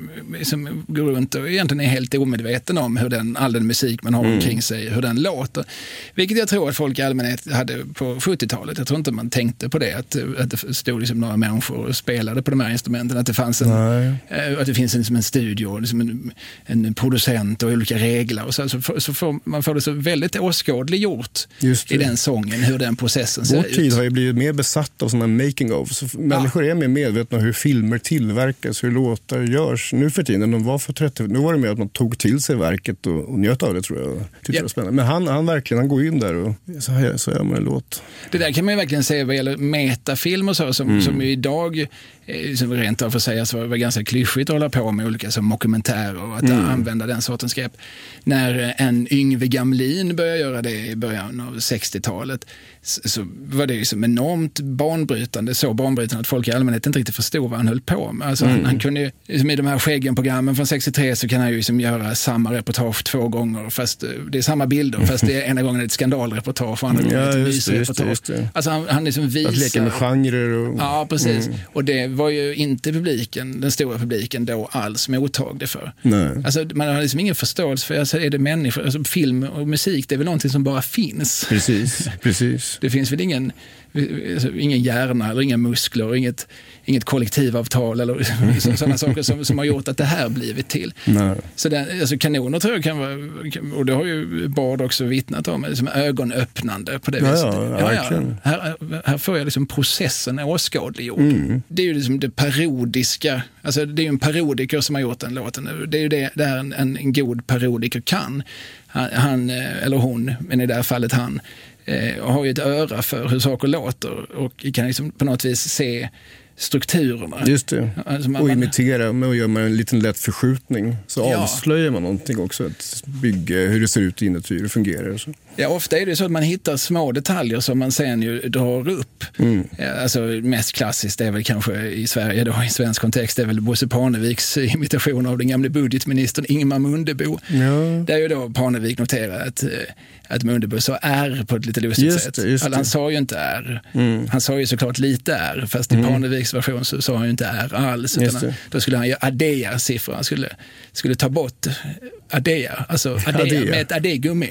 liksom går runt och egentligen är helt omedveten om hur den, all den musik man har mm. omkring sig, hur den låter. Vilket jag tror att folk i allmänhet hade på sjuttiotalet. Jag tror inte man tänkte på det, att, att det stod liksom några människor och spelade på de här instrumenten, att det fanns en, att det finns en, liksom en studio, liksom en, en producent och olika regler. Och så, så, får, så får man får det så väldigt åskådliggjort i den sången, hur den processen ser ut. Vår tid har ju blivit mer besatt av sådana making of. Så människor ja. är mer medvetna om hur filmer tillverkas, hur låtar görs. Nu för tiden, de var för trettio, nu var det med att man tog till sig verket och, och njöt av det, tror jag. Tyckte ja. det var spännande. Men han, han verkligen, han går in där och så, här, så gör man en låt. Det där kan man ju verkligen säga vad gäller metafilm och så, som, mm. som idag som rent av för sig så var det ganska klyschigt att hålla på med olika som dokumentärer och att mm. använda den sortens grepp. När en Yngve Gamlin började göra det i början av sextiotalet så, så var det liksom enormt banbrytande, så banbrytande att folk i allmänhet inte riktigt förstod vad han höll på med. Alltså mm. han, han kunde ju, liksom i de här Skäggen-programmen från sextiotre så kan han ju liksom göra samma reportage två gånger, fast det är samma bilder, fast det är ena gången ett skandalreportage och andra gången ja, ett mysreportage. Alltså han, han liksom visar... Att leka med genrer och... Ja, precis. Mm. Och det var ju inte publiken, den stora publiken då alls mottaglig för. Nej. Alltså man har liksom ingen förståelse för, alltså är det människor, alltså film och musik, det är väl någonting som bara finns. Precis, precis. Det finns väl ingen, alltså, ingen hjärna eller inga muskler, inget, inget kollektivavtal eller sådana saker som, som har gjort att det här blivit till. Nej. Så den, alltså kanoner tror jag kan vara, och det har ju Bard också vittnat om, liksom ögonöppnande på det ja, viset. Ja, ja, ja. Här, här får jag liksom processen åskådliggjord. Mm. Det är ju liksom det parodiska, alltså det är ju en parodiker som har gjort den låten. Det är ju det, det är en, en, en god parodiker kan. Han, han, eller hon, men i det här fallet han, eh, har ju ett öra för hur saker låter och kan liksom på något vis se strukturerna. Just det. Alltså man, och imitera med att göra en liten lätt förskjutning. Så ja. avslöjar man någonting också. Att bygga hur det ser ut inuti, hur det fungerar. Och så. Ja, ofta är det så att man hittar små detaljer som man sen ju drar upp. Mm. Alltså mest klassiskt är väl kanske i Sverige då, i svensk kontext, är väl Bosse Parneviks imitation av den gamla budgetministern Ingemar Mundebo. Ja. Där ju då Parnevik noterar att, att Mundebo sa R på ett lite lustigt just sätt. Det, just alltså, han sa ju inte R. Mm. Han sa ju såklart lite R, fast i mm. Parneviks version så sa han ju inte R alls. Utan han, då skulle han ju addera siffror. Han skulle, skulle ta bort addera, alltså addera, addera. med ett addegummi.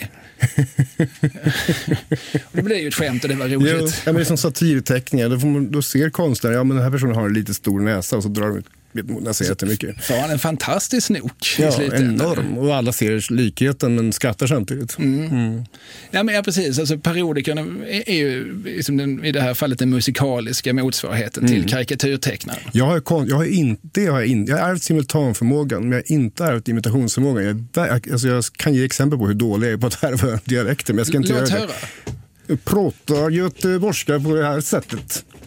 Det blev ju ett skämt och det var roligt. Jo, ja, men det är som satirteckningar. Då, får man, då ser konstnären, ja men den här personen har en lite stor näsa och så drar de jag ser jättemycket. Så han en fantastisk snok. Ja, enorm. Och alla ser likheten men skrattar samtidigt. Mm. Mm. Ja, men ja, precis. Alltså, parodikerna är, är ju liksom den, i det här fallet den musikaliska motsvarigheten mm. till karikatyrtecknare. Jag har, jag har inte, jag har in, jag har ärvt simultanförmågan, men jag har inte ärvt imitationsförmågan. Jag, alltså, jag kan ge exempel på hur dålig jag är på att ärva dialekter, men jag ska inte Låt göra höra. det. Jag pratar göteborgska på det här sättet.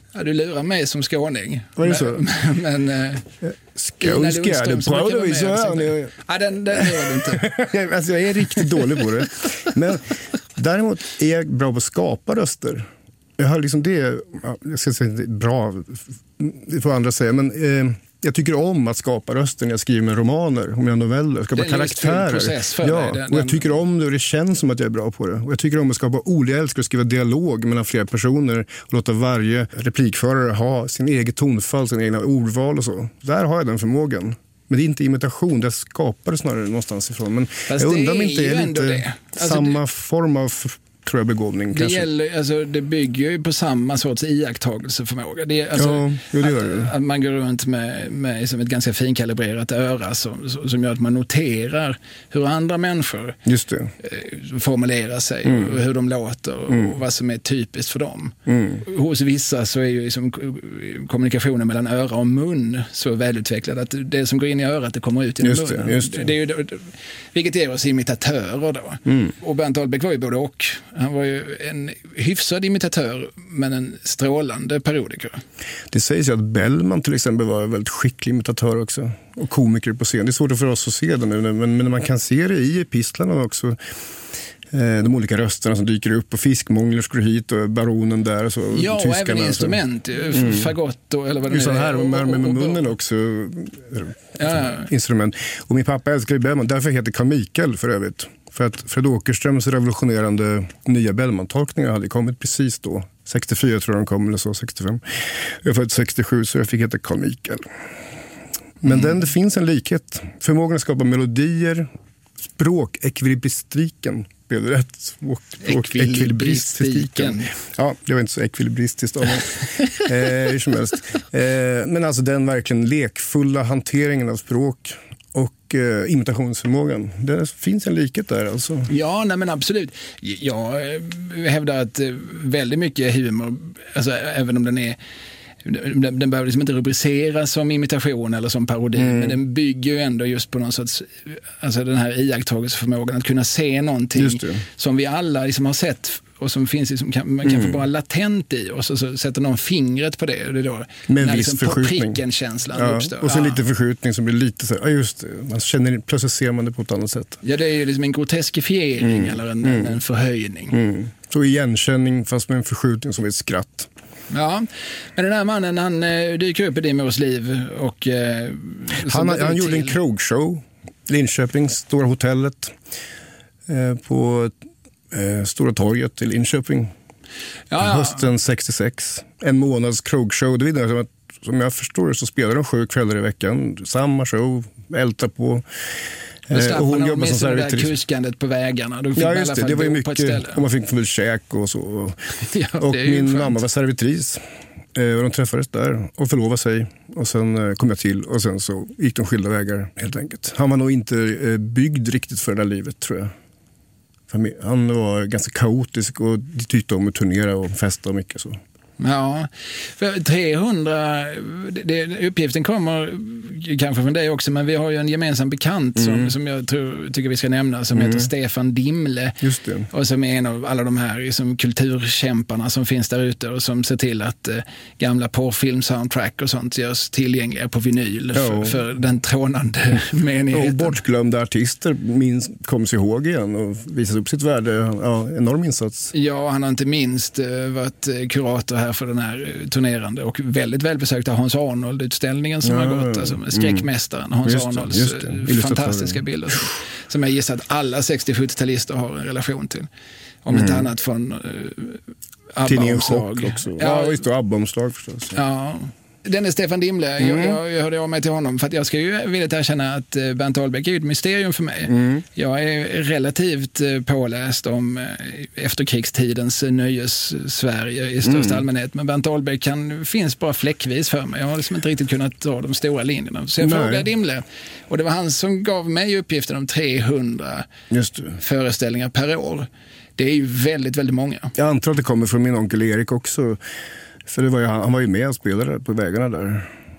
Ja, du lurar mig som skåning. Var det så? Men... men Skånska, det pratar vi så här. Ja, den, den gör du inte. Alltså, jag är riktigt dålig på det. Men däremot är jag bra på att skapa röster. Jag har liksom det, jag ska säga bra, det får andra säga, men eh, jag tycker om att skapa röster när jag skriver romaner, om jag noveller, skapa karaktärer. Ja, dig, och jag tycker om det och det känns som att jag är bra på det. Och jag tycker om att skapa ord, jag älskar att skriva dialog mellan flera personer och låta varje replikförare ha sin egen tonfall, sin egna ordval och så. Där har jag den förmågan. Men det är inte imitation, det skapar det snarare någonstans ifrån. Men fast jag undrar om inte är är lite det. Alltså, samma det... form av... tror jag begåvning det, kanske. Gäller, alltså, det bygger ju på samma sorts iakttagelseförmåga. Det är, alltså, ja, jo, det gör det. Att, att man går runt med, med som ett ganska finkalibrerat öra som, som gör att man noterar hur andra människor Just det. formulerar sig mm. och hur de låter och mm. vad som är typiskt för dem. Mm. Hos vissa så är ju liksom kommunikationen mellan öra och mun så välutvecklad att det som går in i örat det kommer ut i just munnen. Det, just det. Det är ju, vilket ger oss imitatörer då. Mm. Och Bernt Ahlbeck var ju både och. Han var ju en hyfsad imitatör men en strålande parodiker. Det sägs ju att Bellman till exempel var en väldigt skicklig imitatör också. Och komiker på scen. Det är svårt för oss att se det nu, men, men man kan se det i epistlarna också. De olika rösterna som dyker upp och fiskmånglor går hit och baronen där och så. Ja, och även instrument. Mm. Fagott och, eller vad det nu är. Så här med, med, med munnen också. Ja. Instrument. Och min pappa älskar ju Bellman. Därför heter Carl Michael för övrigt. För att Fred Åkerströms revolutionerande nya Bellman-tolkningar hade kommit precis då. sextiofyra tror jag de kom, eller så, sextiofem. Jag är född sextiosju så jag fick heta Carl Michael. Men mm. den, det finns en likhet. Förmågan att skapa melodier, språk, ekvilibristiken. Blev det rätt? Språk, språk, ekvilibristiken. Ja, jag var inte så ekvilibristisk av mig. eh, hur som helst. Eh, men alltså den verkligen lekfulla hanteringen av språk och eh, imitationsförmågan. Det finns en likhet där alltså. Ja, nej men absolut. Jag hävdar att väldigt mycket humor, alltså även om den är Den, den behöver liksom inte rubriceras som imitation eller som parodi, mm. men den bygger ju ändå just på någon sorts, alltså den här iakttagelseförmågan att kunna se någonting som vi alla liksom har sett och som finns liksom, kan, man kan mm. få bara latent i och så, så sätter någon fingret på det och det är då med när viss liksom förskjutning. Pricken-känslan ja. uppstår. Och så ja. lite förskjutning som blir lite så här, ja just det, man känner, plötsligt ser man det på ett annat sätt. Ja, det är ju liksom en groteskifiering mm. eller en, mm. en förhöjning. Mm. Så igenkänning fast med en förskjutning som är ett skratt. Ja, men den här mannen han eh, dyker upp i din mors liv och eh, han, han gjorde en krogshow Linköping, Stora hotellet eh, på eh, Stora torget i Linköping ja, ja. hösten sextiosex, en månads krogshow. Det vidare som att som jag förstår så spelar de sju kvällar i veckan, samma show, ältar på. Då slapp man jobbar som servitris. Kuskandet på vägarna. Då fick ja, just det. Det var ju mycket, och man fick väl käk och så. Ja, och min mamma var servitris. Och de träffades där och förlovade sig. Och sen kom jag till och sen så gick de skilda vägar helt enkelt. Han var nog inte byggd riktigt för det där livet tror jag. Han var ganska kaotisk och tyckte om att turnera och festa och mycket så. Ja, för trehundra, det, uppgiften kommer kanske från dig också, men vi har ju en gemensam bekant mm. som, som jag tror, tycker vi ska nämna som mm. heter Stefan Dimle. Just det. Och som är en av alla de här liksom, kulturkämparna som finns där ute och som ser till att eh, gamla porrfilm-soundtrack och sånt görs tillgängliga på vinyl ja. för, för den trånande menigheten. Och bortglömda artister minst kommer sig ihåg igen och visar upp sitt värde. Ja, enorm insats. Ja, han har inte minst eh, varit kurator här för den här turnerande och väldigt välbesökta Hans Arnold-utställningen som ja, har gått, alltså med skräckmästaren Hans just Arnolds just fantastiska bilder som, som jag gissar att alla sextio-sjuttio-talister har en relation till. Om mm. inte annat från uh, ABBA-omslag. Ja, ja, just det, ABBA-omslag förstås. Ja. Den är Stefan Dimle. Mm. Jag, jag, jag hörde av mig till honom för att jag ska ju vilja erkänna att Bernt Ahlbeck är ett mysterium för mig. Mm. Jag är relativt påläst om efterkrigstidens nöjes-Sverige i största mm. allmänhet. Men Bernt Ahlbeck kan, finns bara fläckvis för mig. Jag har liksom inte riktigt kunnat dra de stora linjerna. Så jag Nej. frågade Dimle. Och det var han som gav mig uppgiften om trehundra föreställningar per år. Det är ju väldigt, väldigt många. Jag antar att det kommer från min onkel Erik också. För det var ju, han var ju med och spelade på vägarna där.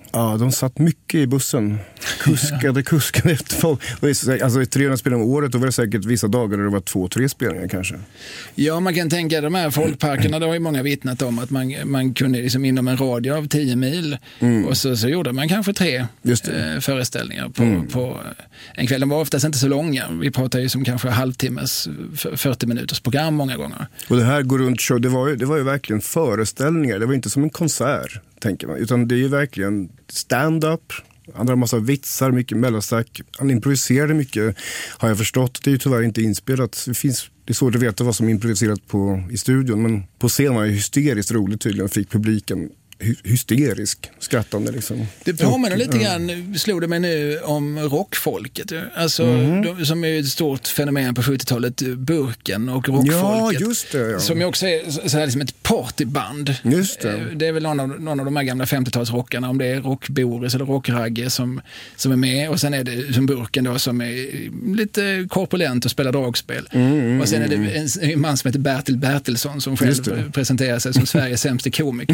Ja, de satt mycket i bussen. Kuskade, kuskade efter folk. Alltså trehundra spelningar om året, då var det säkert vissa dagar där det var två, tre spelningar kanske. Ja, man kan tänka de här folkparkerna, det har ju många vittnat om att man, man kunde liksom inom en radie av tio mil mm. och så, så gjorde man kanske tre eh, föreställningar på, mm. på en kväll. De var oftast inte så långa. Vi pratar ju som kanske halvtimmes, fyrtio minuters program många gånger. Och det här går runt show, det var ju, det var ju verkligen föreställningar. Det var inte som en konsert, tänker man. Utan det är ju verkligen stand-up. Han har en massa vitsar, mycket mellanstack. Han improviserade mycket, har jag förstått. Det är ju tyvärr inte inspelat. Det, finns, det är svårt att veta vad som är improviserat på, i studion. Men på scen var det hysteriskt roligt tydligen. Fick publiken hysterisk skrattande liksom. Det påminner lite grann, slog det mig nu, om rockfolket. Alltså, mm. de, som är ett stort fenomen på sjuttiotalet, Burken och rockfolket. Ja, just det. Ja. Som ju också är så här liksom ett partyband. Just det. Det är väl någon av, någon av de här gamla femtiotalsrockarna, om det är Rock-Boris eller Rock-Ragge som, som är med. Och sen är det som Burken då som är lite korpulent och spelar dragspel. Mm, och sen är det en, en man som heter Bertil Bertilsson som själv presenterar sig som Sveriges sämste komiker.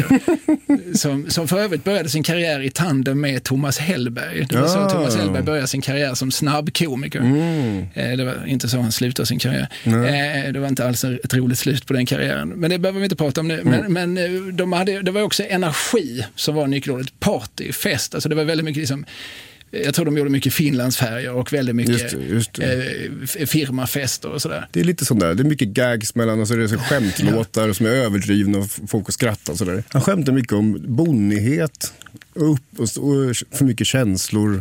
Som, som för övrigt började sin karriär i tandem med Thomas Hellberg. Det var ja. så Thomas Hellberg började sin karriär som snabbkomiker. Mm. Eh, det var inte så han slutade sin karriär. Eh, det var inte alls ett roligt slut på den karriären. Men det behöver vi inte prata om nu. Mm. Men, men de hade, det var också energi som var nyckelordet. Party, fest. Alltså det var väldigt mycket liksom, jag tror de gjorde mycket Finlandsfärger och väldigt mycket just det, just det. Eh, firmafester och sådär. Det är lite sånt där, det är mycket gags mellan, och så är det så skämtlåtar som är överdrivna och folk skrattar och sådär. Han skämtar mycket om bonnighet, upp och, och för mycket känslor,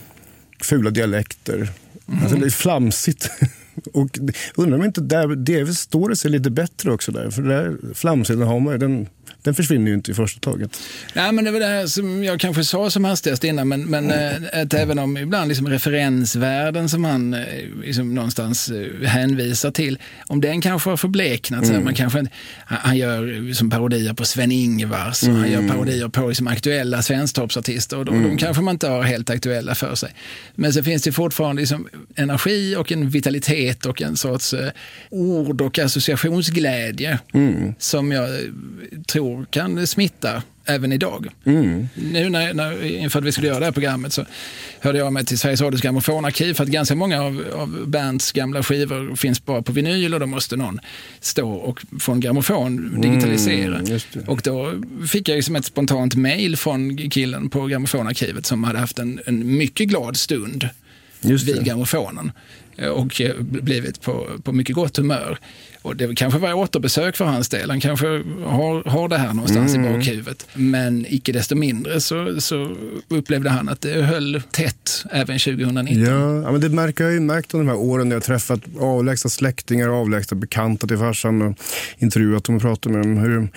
fula dialekter. Mm. Alltså det är flamsigt. Och undrar om inte där, det står det sig lite bättre också där, för det där flamsigheten har man, den Den försvinner ju inte i första taget. Nej, men det var det här som jag kanske sa som hastigast innan, men, men mm. att även om ibland liksom referensvärden som han liksom någonstans hänvisar till, om den kanske har förbleknat, mm. så man kanske, han gör som parodier på Sven-Ingvars och mm. han gör parodier på liksom aktuella svensktoppsartister och de, mm. de kanske man inte har helt aktuella för sig. Men så finns det fortfarande liksom energi och en vitalitet och en sorts uh, ord- och associationsglädje mm. som jag tror kan smitta även idag. Mm. Nu när, när, inför att vi skulle göra det här programmet så hörde jag mig till Sveriges Radios grammofonarkiv, för att ganska många av, av bands gamla skivor finns bara på vinyl och då måste någon stå och få en grammofon digitalisera. Mm, och då fick jag liksom ett spontant mejl från killen på grammofonarkivet som hade haft en, en mycket glad stund vid grammofonen och blivit på, på mycket gott humör. Och det kanske var återbesök för hans del. Han kanske har, har det här någonstans mm. i bakhuvudet. Men icke desto mindre så, så upplevde han att det höll tätt även tjugonitton. Ja, ja men det märker jag ju märkt de här åren när jag träffat avlägsna släktingar, avlägsna bekanta till farsan och intervjuat dem och pratat med dem. Hur,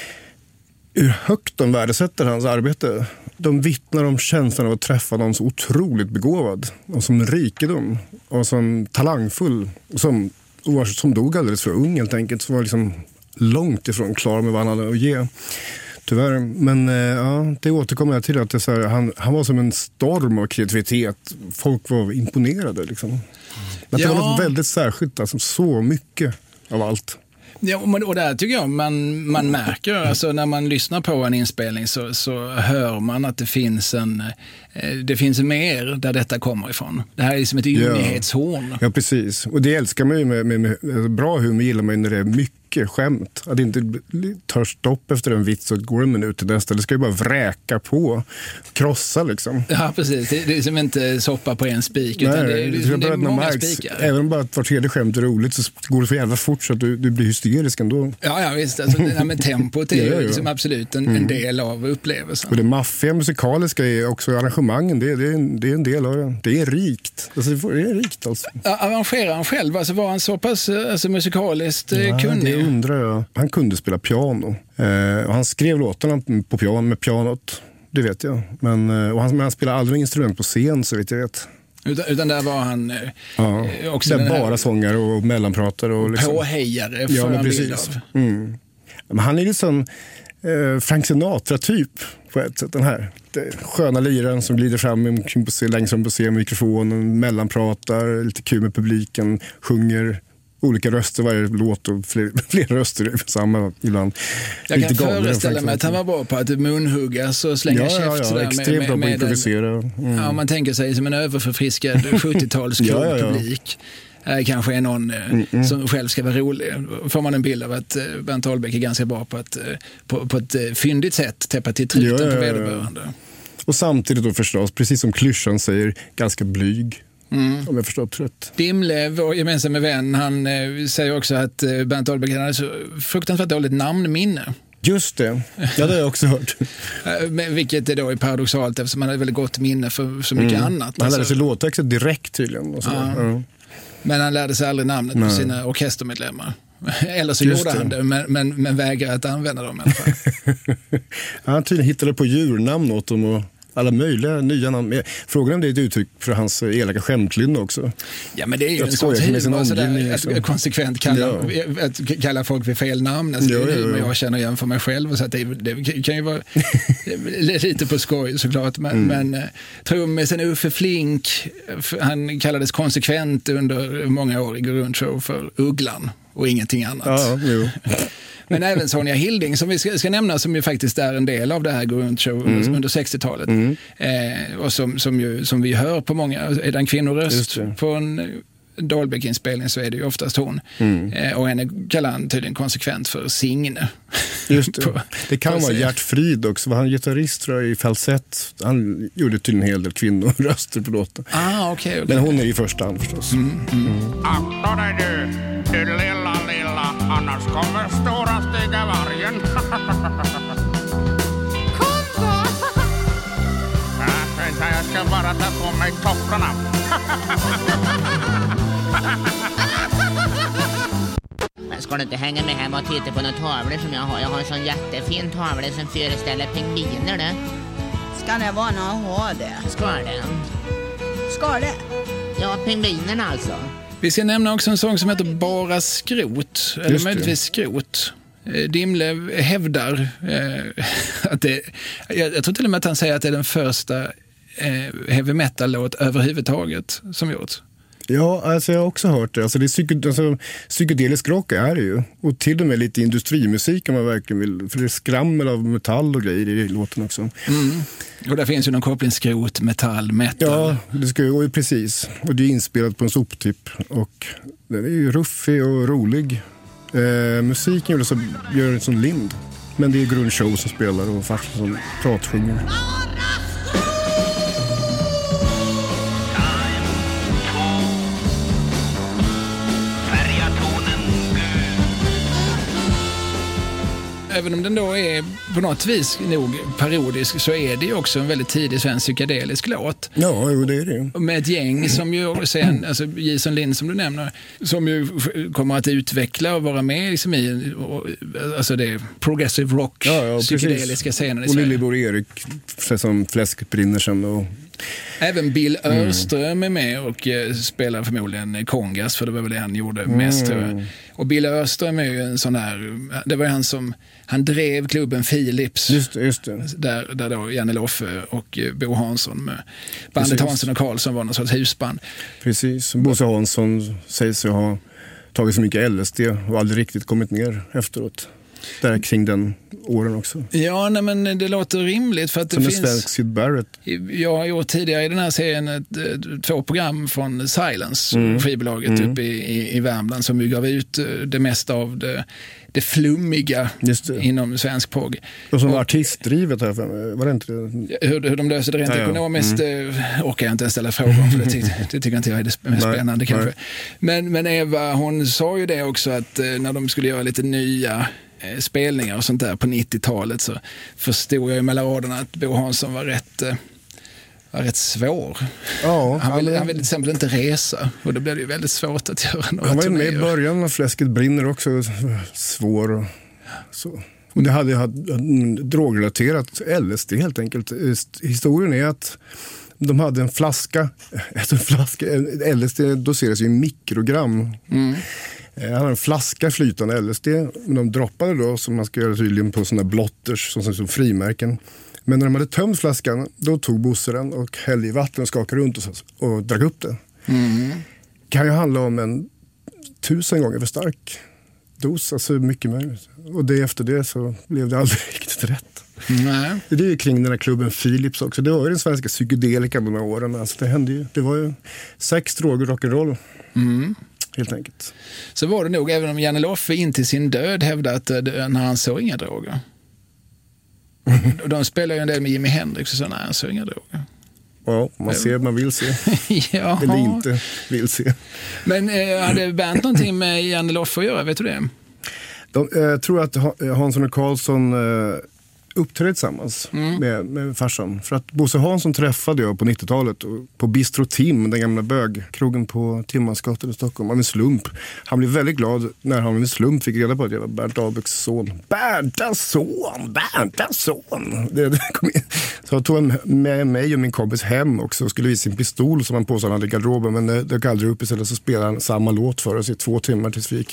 hur högt de värdesätter hans arbete. De vittnar om känslan av att träffa någon så otroligt begåvad och som rikedom och som talangfull och som, och som dog alldeles för ung helt enkelt, så var liksom långt ifrån klar med vad han hade att ge. Tyvärr. Men ja, det återkommer jag till att det så här, han, han var som en storm av kreativitet. Folk var imponerade liksom. Men ja. Det var något väldigt särskilt, alltså, så mycket av allt. Ja, och där tycker jag man, man märker, alltså när man lyssnar på en inspelning så, så hör man att det finns en det finns mer där detta kommer ifrån. Det här är som ett ymnighetshorn. Ja, ja, precis. Och det älskar man ju med, med, med bra humor, gillar man ju när det är mycket skämt. Att det inte tar stopp efter en vits och går en minut till nästa. Det ska ju bara vräka på, krossa liksom. Ja, precis. Det, det är som inte soppa på en spik, utan Nej, det, det, det, det är många märks, spikar. Även om bara att var tredje skämt är roligt så går det för jävla fort så att du, du blir hysterisk ändå. Ja, ja visst. Alltså, det här med tempot är ju ja, ja. liksom absolut en, mm. en del av upplevelsen. Och det maffiga musikaliska är också arrangemangen. Det, det, är, en, det är en del av det. Det är rikt. Alltså, det är rikt alltså. Ja, arrangerar han själv? Alltså, var han så pass alltså, musikaliskt ja, kunnig? Det undrar jag. Han kunde spela piano. Eh, och han skrev låtarna på piano, med pianot. Det vet jag. Men, och han, men han spelade aldrig instrument på scen, så vet jag vet. Utan, utan där var han eh, ja, också där bara sångare och mellanpratare. Och liksom. Påhejare för ja, men precis. Mm. Men han är ju sån eh, Frank Sinatra-typ på ett sätt. Den här det, sköna liran som glider fram längs fram på scen, mikrofonen, mellanpratar, lite kul med publiken, sjunger olika röster varje låt och fler, flera röster samma ibland. Jag kan föreställa mig att han var bra på att munhuggas och slänga ja, käft ja, ja, sådär extremt med, med, bra på att med improvisera. Mm. Ja, man tänker sig som en överförfriskad sjuttiotalsklubpublik. ja, ja, ja. Kanske är någon mm, mm. som själv ska vara rolig. Får man en bild av att Bernt Ahlbäck är ganska bra på att på, på ett fyndigt sätt täppa till truten ja, ja, ja. på vederbörande. Och samtidigt då förstås, precis som klyschan säger, ganska blyg. Mm. Om jag förstår trött. Dimle, vår gemensamma vän, han eh, säger också att eh, Bernt Ahlbäck hade så fruktansvärt dåligt namnminne. Just det, ja, det har jag också hört. Men, vilket är då är paradoxalt eftersom han har väldigt gott minne för så mycket mm. annat. Han lärde alltså. sig låttexten direkt tydligen. Och så. Ja. Ja. Men han lärde sig aldrig namnet Nej. på sina orkestermedlemmar. Eller så Just gjorde han det, men, men, men vägrade att använda dem i alla fall. Han tydligen hittade på djurnamn åt dem och alla möjliga nya namn. Frågan om det är ett uttryck för hans elaka skämtlynne också. Ja, men det är ju en sån humor sådär, att konsekvent kalla, ja. att kalla folk för fel namn. Alltså, ja, det är humor ja, ja. jag känner igen för mig själv. Så att det, det kan ju vara lite på skoj såklart. Men, mm. men trummisen Uffe Flink, han kallades konsekvent under många år i Grund Show för Ugglan och ingenting annat. Ja, jo. Men även Sonja Hilding som vi ska, ska nämna som ju faktiskt är en del av det här Grund Show mm. under sextiotalet. Mm. Eh, och som, som, ju, som vi hör på många, är det en kvinnoröst på en Dahlbäck-inspelning så är det ju oftast hon. Mm. Eh, och henne kallar han tydligen konsekvent för Signe. Just det. på, det kan vara Gert Frid också. Var han gitarrist tror jag, i falsett. Han gjorde tydligen en hel del kvinnoröster på låten. Ah, okay, okay. Men hon är i första hand förstås. Mm. Mm. Akta dig du, du lilla, lilla, annars kommer stora stiga vargen. Kom då! äh, vänta, jag ska bara ta på mig tofflorna. Men ska du inte hänga med hem och titta på några tavlor som jag har? Jag har en sån jättefin tavla som föreställer pingviner det. Ska det vara någon ha det? Ska det? Ska det? Ja, pingvinerna alltså. Vi ska nämna också en sång som heter Bara skrot. Eller möjligtvis skrot. Dimle hävdar eh, att det... Jag, jag tror till och med att han säger att det är den första eh, heavy metal-låt överhuvudtaget som gjorts. Ja, alltså jag har också hört det. Alltså det är psyk- alltså, psykedelisk rock är det ju. Och till och med lite industrimusik om man verkligen vill. För det är skrammel av metall och grejer i låten också. Mm. Och där finns ju någon koppling skrot, metall, metal. Ja, det ska ju precis. Och det är inspelat på en soptipp. Och den är ju ruffig och rolig. Eh, musiken gjorde så gör en sån Lind. Men det är Grund Show som spelar och Fars som pratsjunger. Även om den då är på något vis nog parodisk så är det ju också en väldigt tidig svensk psykedelisk låt. Ja, jo, det är det. Med ett gäng som ju sen, alltså Jason Lind som du nämner, som ju kommer att utveckla och vara med liksom i alltså det progressive rock, ja, ja, psykedeliska scenen i Sverige. Och Lillebror Erik som fläsk brinner sen och... Även Bill Örström är med och eh, spelar förmodligen kongas, för det var väl det han gjorde mm. mest tror jag. Och Bill Örström är ju en sån här, det var han som, han drev klubben Philips. Just det, just det. Där, där då Janne Loffe och eh, Bo Hansson med bandet Precis. Hansson och Karlsson var någon sorts husband. Precis, Bosse Hansson sägs ju ha tagit så mycket L S D och aldrig riktigt kommit ner efteråt. Där kring den åren också. Ja, nej, men det låter rimligt för att som det finns... Som en svensk Syd Barrett. Jag har gjort tidigare i den här serien ett, två program från Silence, mm. skivbolaget mm. uppe i, i, i Värmland som ju gav ut det mesta av det, det flummiga det. inom svensk prog. Och som var artistdrivet här, var det inte det? Hur, hur de löser det rent ja, ja. ekonomiskt mm. orkar jag inte ens ställa frågor om, för det, tycker, det tycker inte jag är det mest spännande nej, kanske. Nej. Men, men Eva, hon sa ju det också att när de skulle göra lite nya spelningar och sånt där på nittiotalet så förstod jag i mellan raderna att Bo Hansson var rätt, var rätt svår. Ja, han ville han vill till exempel inte resa och då blev det ju väldigt svårt att göra några Han var ju turnéer. med i början när Fläsket brinner också svår och så. Och det hade ju drogrelaterat L S D helt enkelt. Historien är att de hade en flaska, en flaska L S D doseras ju i mikrogram. Mm. Han hade en flaska flytande L S D, men de droppade då som man ska göra tydligen på sådana blotters som, som frimärken. Men när de hade tömt flaskan, då tog Bosse den och hällde i vatten och skakade runt och, och drack upp det. Mm. Kan ju handla om en tusen gånger för stark dos, alltså mycket möjligt. Och det efter det så blev det aldrig riktigt rätt. Nej. Det är ju kring den här klubben Philips också. Det var ju den svenska psykedelikan de här åren. Alltså det hände ju, det var ju sex, droger, rock'n'roll. Mm. Helt enkelt. Så var det nog, även om Janne Loffe in till sin död hävdade att när han såg inga droger. Och de spelar ju en del med Jimi Hendrix och så, nej, han såg inga droger. Ja, man ser, man vill se. Ja. Eller inte vill se. Men eh, hade Bernt någonting med Janne Loffe att göra, vet du det? De, jag eh, tror att Hansson och Karlsson eh, uppträdde tillsammans mm. med, med farsan. För att Bosse Hansson träffade jag på nittiotalet på Bistro Tim, den gamla bögkrogen på Timmansgatan i Stockholm, av en slump. Han blev väldigt glad när han med slump fick reda på att jag var Bernt Ahlbäcks son. Berntas son! Berntas son! Det, det kom in. Så jag tog med mig och min kompis hem också och skulle visa sin pistol som han påstod han hade i garderoben, men det dök aldrig upp. Istället så spelade han samma låt för oss i två timmar tills vi gick.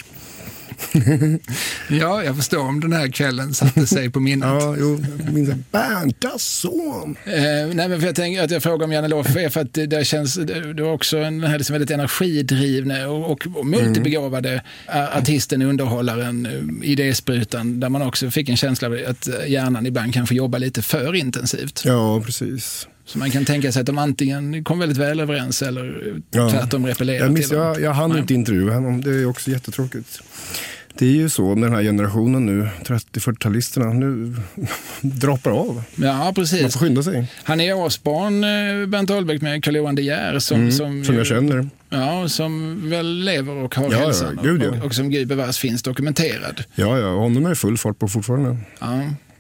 Ja, jag förstår om den här kvällen satte sig på minnet. Ja, jo, minns Berntas son. Eh, nej, men för jag tänker att jag frågar om Janne Loffe är för att det, det känns, det, det var också en här liksom väldigt energidrivne och, och, och multibegåvade mm. artisten, underhållaren, idésprutan, där man också fick en känsla av att hjärnan ibland kanske jobbar lite för intensivt. Ja, precis. Så man kan tänka sig att de antingen kom väldigt väl överens eller ja. tvärtom repellerar jag miss, till dem. Jag, jag hann inte intervjua honom, det är också jättetråkigt. Det är ju så med den här generationen nu, trettio-fyrtiotalisterna, nu droppar av. Ja, precis. Man får skynda sig. Han är årsbarn, Bernt Ahlbäck, med Carl-Johan De Geer som, mm, som, som jag känner. Ja, som väl lever och har ja, hälsan. Ja, gud, ja. och, och som Gud bevars finns dokumenterad. Ja, ja, honom är full fart på fortfarande. Ja.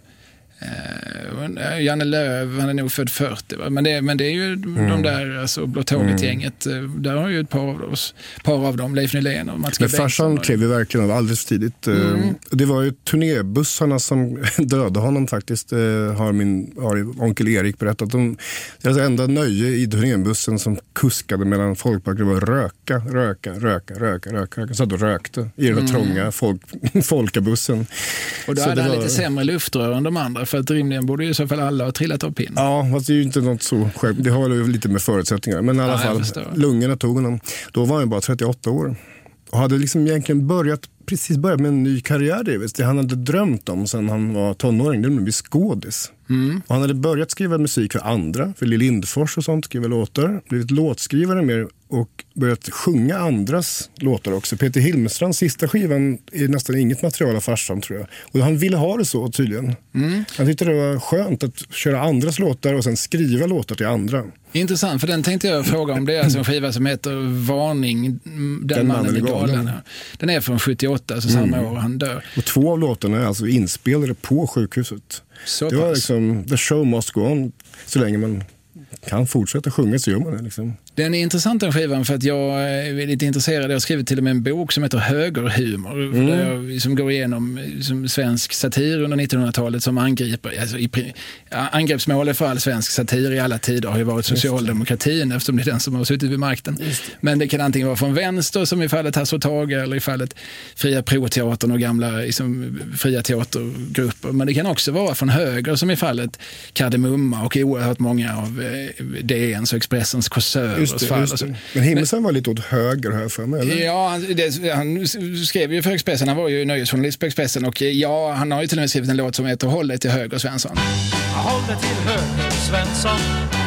Uh, Janne Lööf, han är nog född fyrtio, va? Men, det, men det är ju mm. de där, alltså Blå Tåget-gänget, mm. där har ju ett par av, oss, par av dem, Leif Nylén och Mats G. Men farsan klev ju verkligen av alldeles för tidigt. Mm. Det var ju turnébussarna som dödade honom faktiskt, har min har onkel Erik berättat. De, deras enda nöje i turnébussen som kuskade mellan folkparker var röka, röka, röka, röka, röka, röka. Så att de rökte i den mm. trånga folk, folkabussen. Och då så hade han var... lite sämre luftrör än de andra, för att rimligen borde ju i så fall alla ha trillat av pinn. Ja, fast det är ju inte något så själv. Det har ju lite med förutsättningar. Men i alla ja, fall, lungorna tog honom. Då var han bara trettioåtta år. Och hade liksom egentligen börjat, precis börjat med en ny karriär. Det, det han hade drömt om sedan han var tonåring, det var att bli skådis. Mm. Och han hade börjat skriva musik för andra, för Lill Lindfors och sånt, skriva låtar. Blivit låtskrivare mer och börjat sjunga andras låtar också. Peter Hilmestrands sista skivan är nästan inget material av farsan, tror jag. Och han ville ha det så tydligen. Mm. Han tyckte det var skönt att köra andras låtar och sen skriva låtar till andra. Intressant, för den tänkte jag fråga om. Det är alltså en skiva som heter Varning, den, den mannen är galen. galen. Den är från sjuttioåtta, alltså samma mm. år han dör. Och två av låtarna är alltså inspelade på sjukhuset. Så det var pass. Liksom, the show must go on, så länge man kan fortsätta sjunga så gör man det liksom. Den är intressant, den skivan, för att jag är lite intresserad. Jag har skrivit till och med en bok som heter Högerhumor, mm. där jag, som går igenom som svensk satir under nittonhundratalet som angriper, alltså i, angreppsmålet för all svensk satir i alla tider har ju varit socialdemokratin, eftersom det är den som har suttit vid makten. Det. Men det kan antingen vara från vänster, som i fallet Hasse och Tage, eller i fallet Fria Proteatern och gamla liksom, fria teatergrupper. Men det kan också vara från höger, som i fallet Kardemumma och oerhört många av eh, D N:s och Expressens korsörer. Just det, just det. Men Himmelsen var lite åt höger här för mig, eller? Ja, han, det, han skrev ju för Expressen, han var ju nöjesjournalist på Expressen, och ja, han har ju till och med skrivit en låt som heter Håll dig till höger, Svensson. Håll dig till höger, Svensson.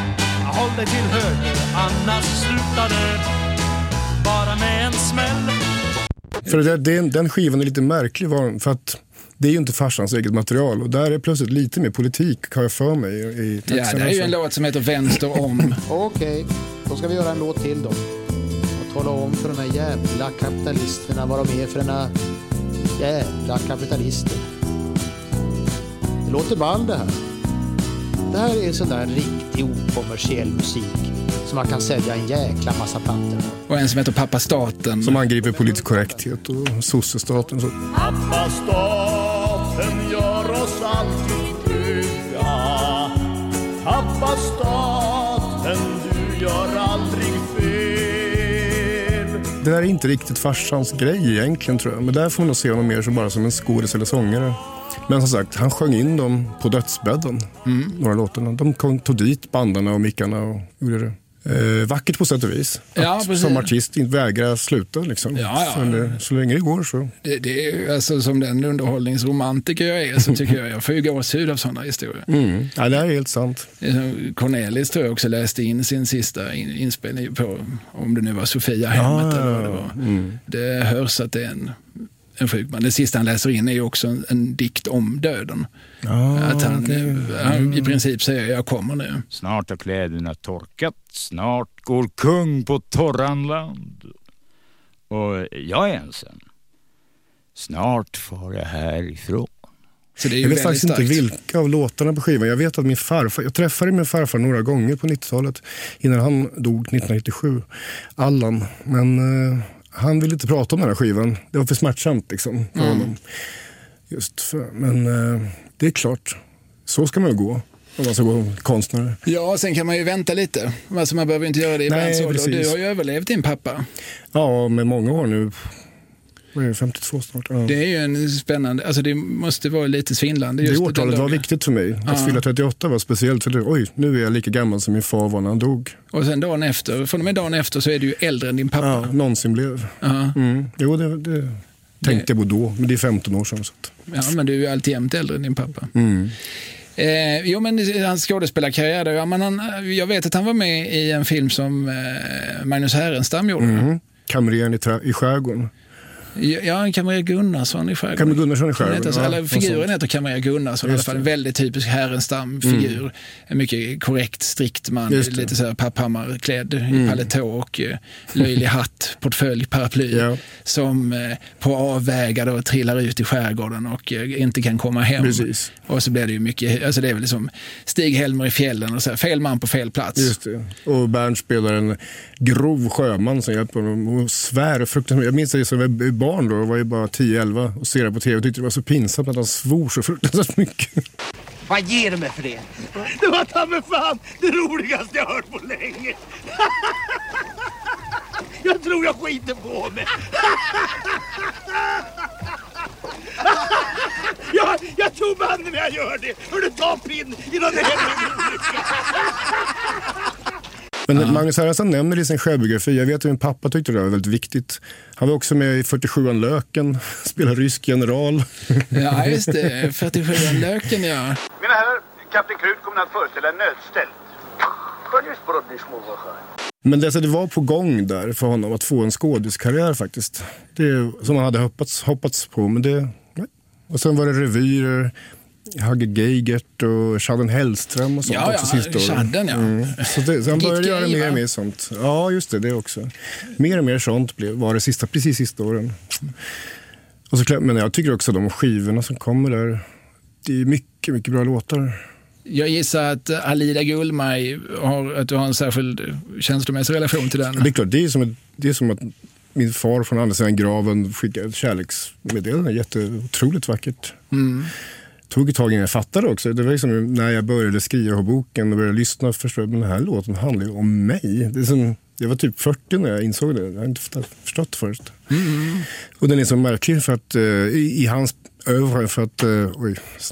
Håll dig till höger, annars slutar det bara med en smäll. För det, det, den skivan är lite märklig, för att det är ju inte farsans eget material, och där är plötsligt lite mer politik, har jag för mig i texten. Ja, det är ju en låt som heter Vänster om. Okej, då ska vi göra en låt till då. Och tala om för de här jävla kapitalisterna vad de är för ena jävla kapitalister. Det låter ball det här. Det här är sån där riktig okommersiell musik som man kan sälja en jäkla massa plattor. Och en som heter Pappa Staten. Som angriper politisk korrekthet och sossestaten. Så. Pappa Staten gör oss alltid trygga. Pappa Staten, du gör aldrig fel. Det där är inte riktigt farsans grej egentligen, tror jag. Men där får man nog se honom mer så bara som en skådis eller sångare. Men som sagt, han sjöng in dem på dödsbädden, mm. några låtarna. De kom, tog dit bandarna och mickarna och gjorde det. Eh, vackert på sätt och vis. Ja, att som artist inte vägra sluta. Liksom. Ja, ja. Så, det, så länge det går så. Det, det är, alltså, som den underhållningsromantiker jag är så tycker jag jag får ju gåshud av sådana historier. Mm. Ja, det är helt sant. Cornelis tror jag också läste in sin sista in, inspelning på, om det nu var Sofia hemmet ah, eller vad det var. Mm. Det hörs att det är en en sjuk man. Det sista han läser in är ju också en, en dikt om döden. Ah, att han, okay. han i princip säger jag kommer nu. Snart har kläderna torkat, snart går kung på torran land. Och jag är ensam. Snart får jag härifrån. Så det är ju jag vet faktiskt starkt. inte vilka av låtarna på skivan. Jag vet att min farfar, jag träffade min farfar några gånger på nittiotalet innan han dog nittonhundranittiosju. Allan. Men uh, han ville inte prata om den här skivan. Det var för smärtsamt liksom för mm. honom. Just för, men uh, det är klart. Så ska man ju gå. Om man ska gå konstnär. Ja, sen kan man ju vänta lite. Alltså man behöver inte göra det i världsålder. Du har ju överlevt din pappa. Ja, med många år nu. femtiotvå snart. Ja. Det är ju en spännande, alltså det måste vara lite svindlande. Just det årtalet var viktigt för mig. Att ja. fylla trettioåtta var speciellt för det. Oj, nu är jag lika gammal som min far var när han dog. Och sen dagen efter, från och med dagen efter så är du ju äldre än din pappa. Ja, någonsin blev. Ja. Mm. Jo, det, det tänkte jag på då, men det är femton år sedan. Så att... Ja, men du är ju alltid äldre än din pappa. Mm. Eh, jo, men hans skådespelarkarriär där, ja, men han, jag vet att han var med i en film som eh, Magnus Härenstam gjorde. Mm. Kamrern i, tra- i skärgården. Ja, en Kamrer Gunnarsson i skärgården. Kamrer Gunnarsson i skärgården. Heter, ja, eller figuren heter Kamrer Gunnarsson i alla fall. En väldigt typisk Härenstam-figur. Mm. En mycket korrekt, strikt man. Lite så här Papphammar-klädd mm. i paletå och uh, löjlig hatt, portfölj, paraply. Ja. Som uh, på avvägar då trillar ut i skärgården och uh, inte kan komma hem. Precis. Och så blir det ju mycket, alltså det är väl liksom Stig-Helmer i fjällen och så här, fel man på fel plats. Just det. Och Bernt spelar en grov sjöman som hjälper honom och svär fruktansvärt. Jag minns det som var barn då, var ju bara tio elva och ser på tv och tyckte det var så pinsamt att han svor så fruktansvärt mycket. Vad ger du mig för det? Det var ta mig fan det roligaste jag hört på länge. Jag tror jag skiter på mig. Jag, jag tror bandet när jag gör det. Hör du ta pinn innan det händer en olycka. Men uh-huh. Magnus Härenstam nämner i sin självbiografi, jag vet att min pappa tyckte det var väldigt viktigt. Han var också med i fyrtiosjuan Löken, spelar rysk general. Ja, just det. fyrtiosjuan Löken, ja. Mina herrar, Kapten Krut kommer att föreställa nödställt. Men det, så det var på gång där för honom att få en skådiskarriär faktiskt. Det som han hade hoppats, hoppats på, men det... Nej. Och sen var det revyer... Hagge Geigert och Chadden Hellström och sånt ja, också ja, sista åren. Chadden, ja. Mm. Så, det, så han började göra mer och mer sånt. Ja, just det, det också. Mer och mer sånt blev, var det sista, precis sista åren. Och så, men jag tycker också att de skivorna som kommer där, det är mycket, mycket bra låtar. Jag gissar att Alida Gullmaj har, att du har en särskild känslomässig relation till den. Det är klart, det är som, ett, det är som att min far från andra sidan graven skickade ett kärleksmeddelande. Jätteotroligt vackert. Mm. Tog ett tag innan jag fattade också. Det var liksom när jag började skriva på boken och började lyssna och förstå att den här låten handlar ju om mig. Det är som, jag var typ fyrtio när jag insåg det. Jag har inte förstått först. Mm. Och den är så märklig för att uh, i, i hans övre för att uh, oj.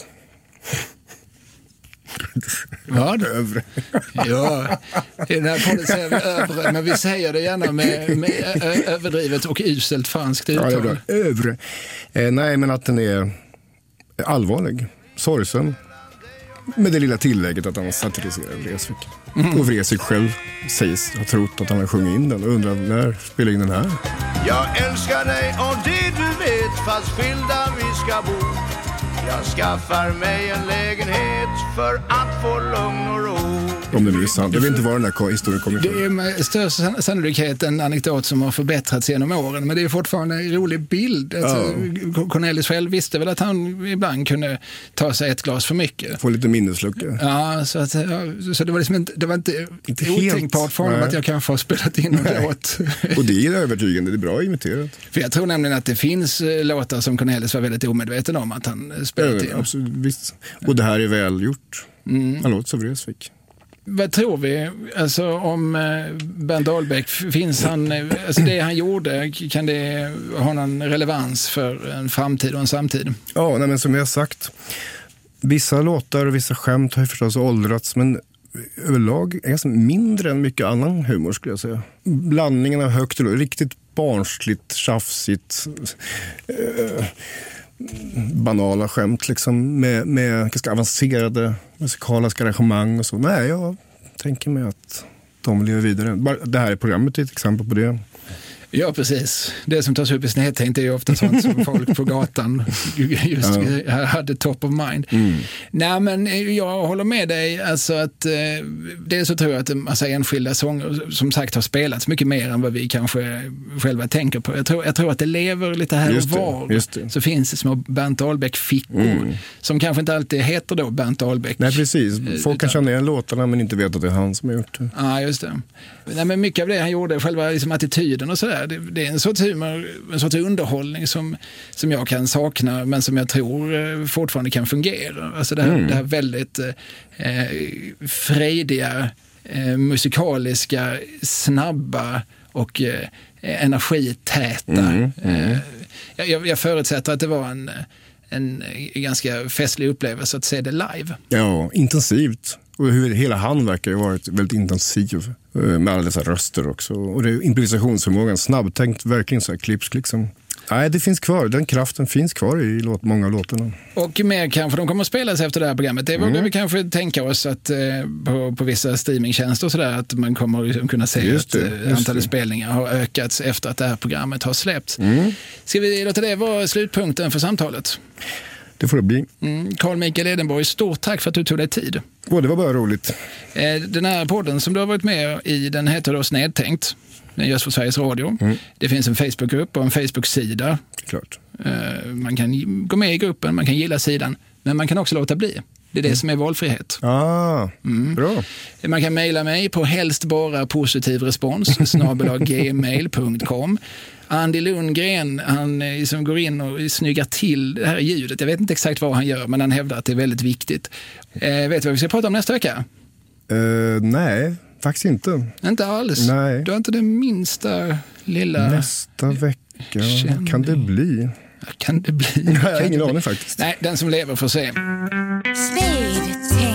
Ja, det övre. Ja, i den här podden säger vi övre, men vi säger det gärna med, med ö- överdrivet och uselt franskt uttal. Ja, det är bra. Övre. Eh, nej, men att den är allvarlig, sorgsen. Med det lilla tillägget att han satiriserar Vreeswijk. Mm. Och Vreeswijk själv sägs ha trott att han har sjungit in den och undrar när spelar in den här. Jag älskar dig och det du vet, fast skilda vi ska bo. Jag skaffar mig en lägenhet för att få lugn och ro. Om det nu är sant. Jag vet inte var den här historien kommer ifrån. Det är med största sannolikhet en anekdot som har förbättrats genom åren. Men det är fortfarande en rolig bild. Alltså, ja. Cornelis själv visste väl att han ibland kunde ta sig ett glas för mycket. Få lite minneslucka. Ja, så, att, ja, så det var liksom inte, det var inte, inte otänkbart för honom att jag kanske har spelat in en låt. Och det är övertygande. Det är bra imiterat. För jag tror nämligen att det finns låtar som Cornelis var väldigt omedveten om att han spelade in. Ja, absolut, visst. Och det här är väl gjort. Mm. Han låter som Vreeswijk. Vad tror vi alltså, om eh, Bernt Dahlbäck? Finns han, alltså det han gjorde, kan det ha någon relevans för en framtid och en samtid? Ja, nej, men som jag har sagt, vissa låtar och vissa skämt har ju förstås åldrats, men överlag är ganska mindre än mycket annan humor skulle jag säga. Blandningen av högt och lågt, riktigt barnsligt, tjafsigt, eh, banala skämt liksom, med, med ganska avancerade musikaliska arrangemang och så. Nej, jag tänker mig att de lever vidare. Det här är programmet ett exempel på det. Ja, precis. Det som tas upp i Snedtänkt är ju ofta sånt som folk på gatan just ja. hade top of mind. Mm. Nej, men jag håller med dig. Alltså att, eh, dels så tror jag att en massa enskilda sånger som sagt har spelats mycket mer än vad vi kanske själva tänker på. Jag tror, jag tror att det lever lite här just och var. Det, just det. Så finns det små Bernt Ahlbeck-fickor mm. som kanske inte alltid heter då Bernt Ahlbeck. Nej, precis. Folk utan... kan känna igen låtarna men inte vet att det är han som har gjort det. Ja, just det. Nej, men mycket av det han gjorde, själva liksom attityden och sådär, det, det är en sorts humor, en sorts underhållning som, som jag kan sakna men som jag tror fortfarande kan fungera. Alltså det här, mm. det här väldigt eh, frejdiga, eh, musikaliska, snabba och eh, energitäta. Mm. Mm. Eh, jag, jag förutsätter att det var en, en ganska festlig upplevelse att se det live. Ja, intensivt. Och hur hela han verkar ju varit väldigt intensiv med alla dessa röster också. Och det är improvisationsförmågan, snabbtänkt, verkligen så här klipsk liksom. Nej, det finns kvar. Den kraften finns kvar i låt, många låtarna. Och mer kanske de kommer att spelas efter det här programmet. Det vågar mm. vi kanske tänka oss att eh, på, på vissa streamingtjänster och sådär att man kommer liksom kunna se just det, att eh, antalet det. spelningar har ökats efter att det här programmet har släppts. Mm. Ska vi låta det vara slutpunkten för samtalet? Det får det bli. Mm, Carl Michael Edenborg, stort tack för att du tog dig tid. Åh, det var bara roligt. Eh, den här podden som du har varit med i, den heter då Snedtänkt. Den görs för Sveriges Radio. Mm. Det finns en Facebookgrupp och en Facebook-sida. Klart. Eh, man kan gå med i gruppen, man kan gilla sidan, men man kan också låta bli. Det är det mm. som är valfrihet. Ah, mm. Bra. Man kan mejla mig på helst bara positiv respons snabel-a gmail punkt com. Andy Lundgren, han som går in och snyggar till det här ljudet. Jag vet inte exakt vad han gör, men han hävdar att det är väldigt viktigt. Eh, vet du vad vi ska prata om nästa vecka? Uh, nej, faktiskt inte. Inte alls? Nej. Du har inte det minsta lilla... Nästa vecka, vad kan det bli? Kan det bli? Nej, jag har ingen aning faktiskt. Nej, den som lever får se. Snedtänkt.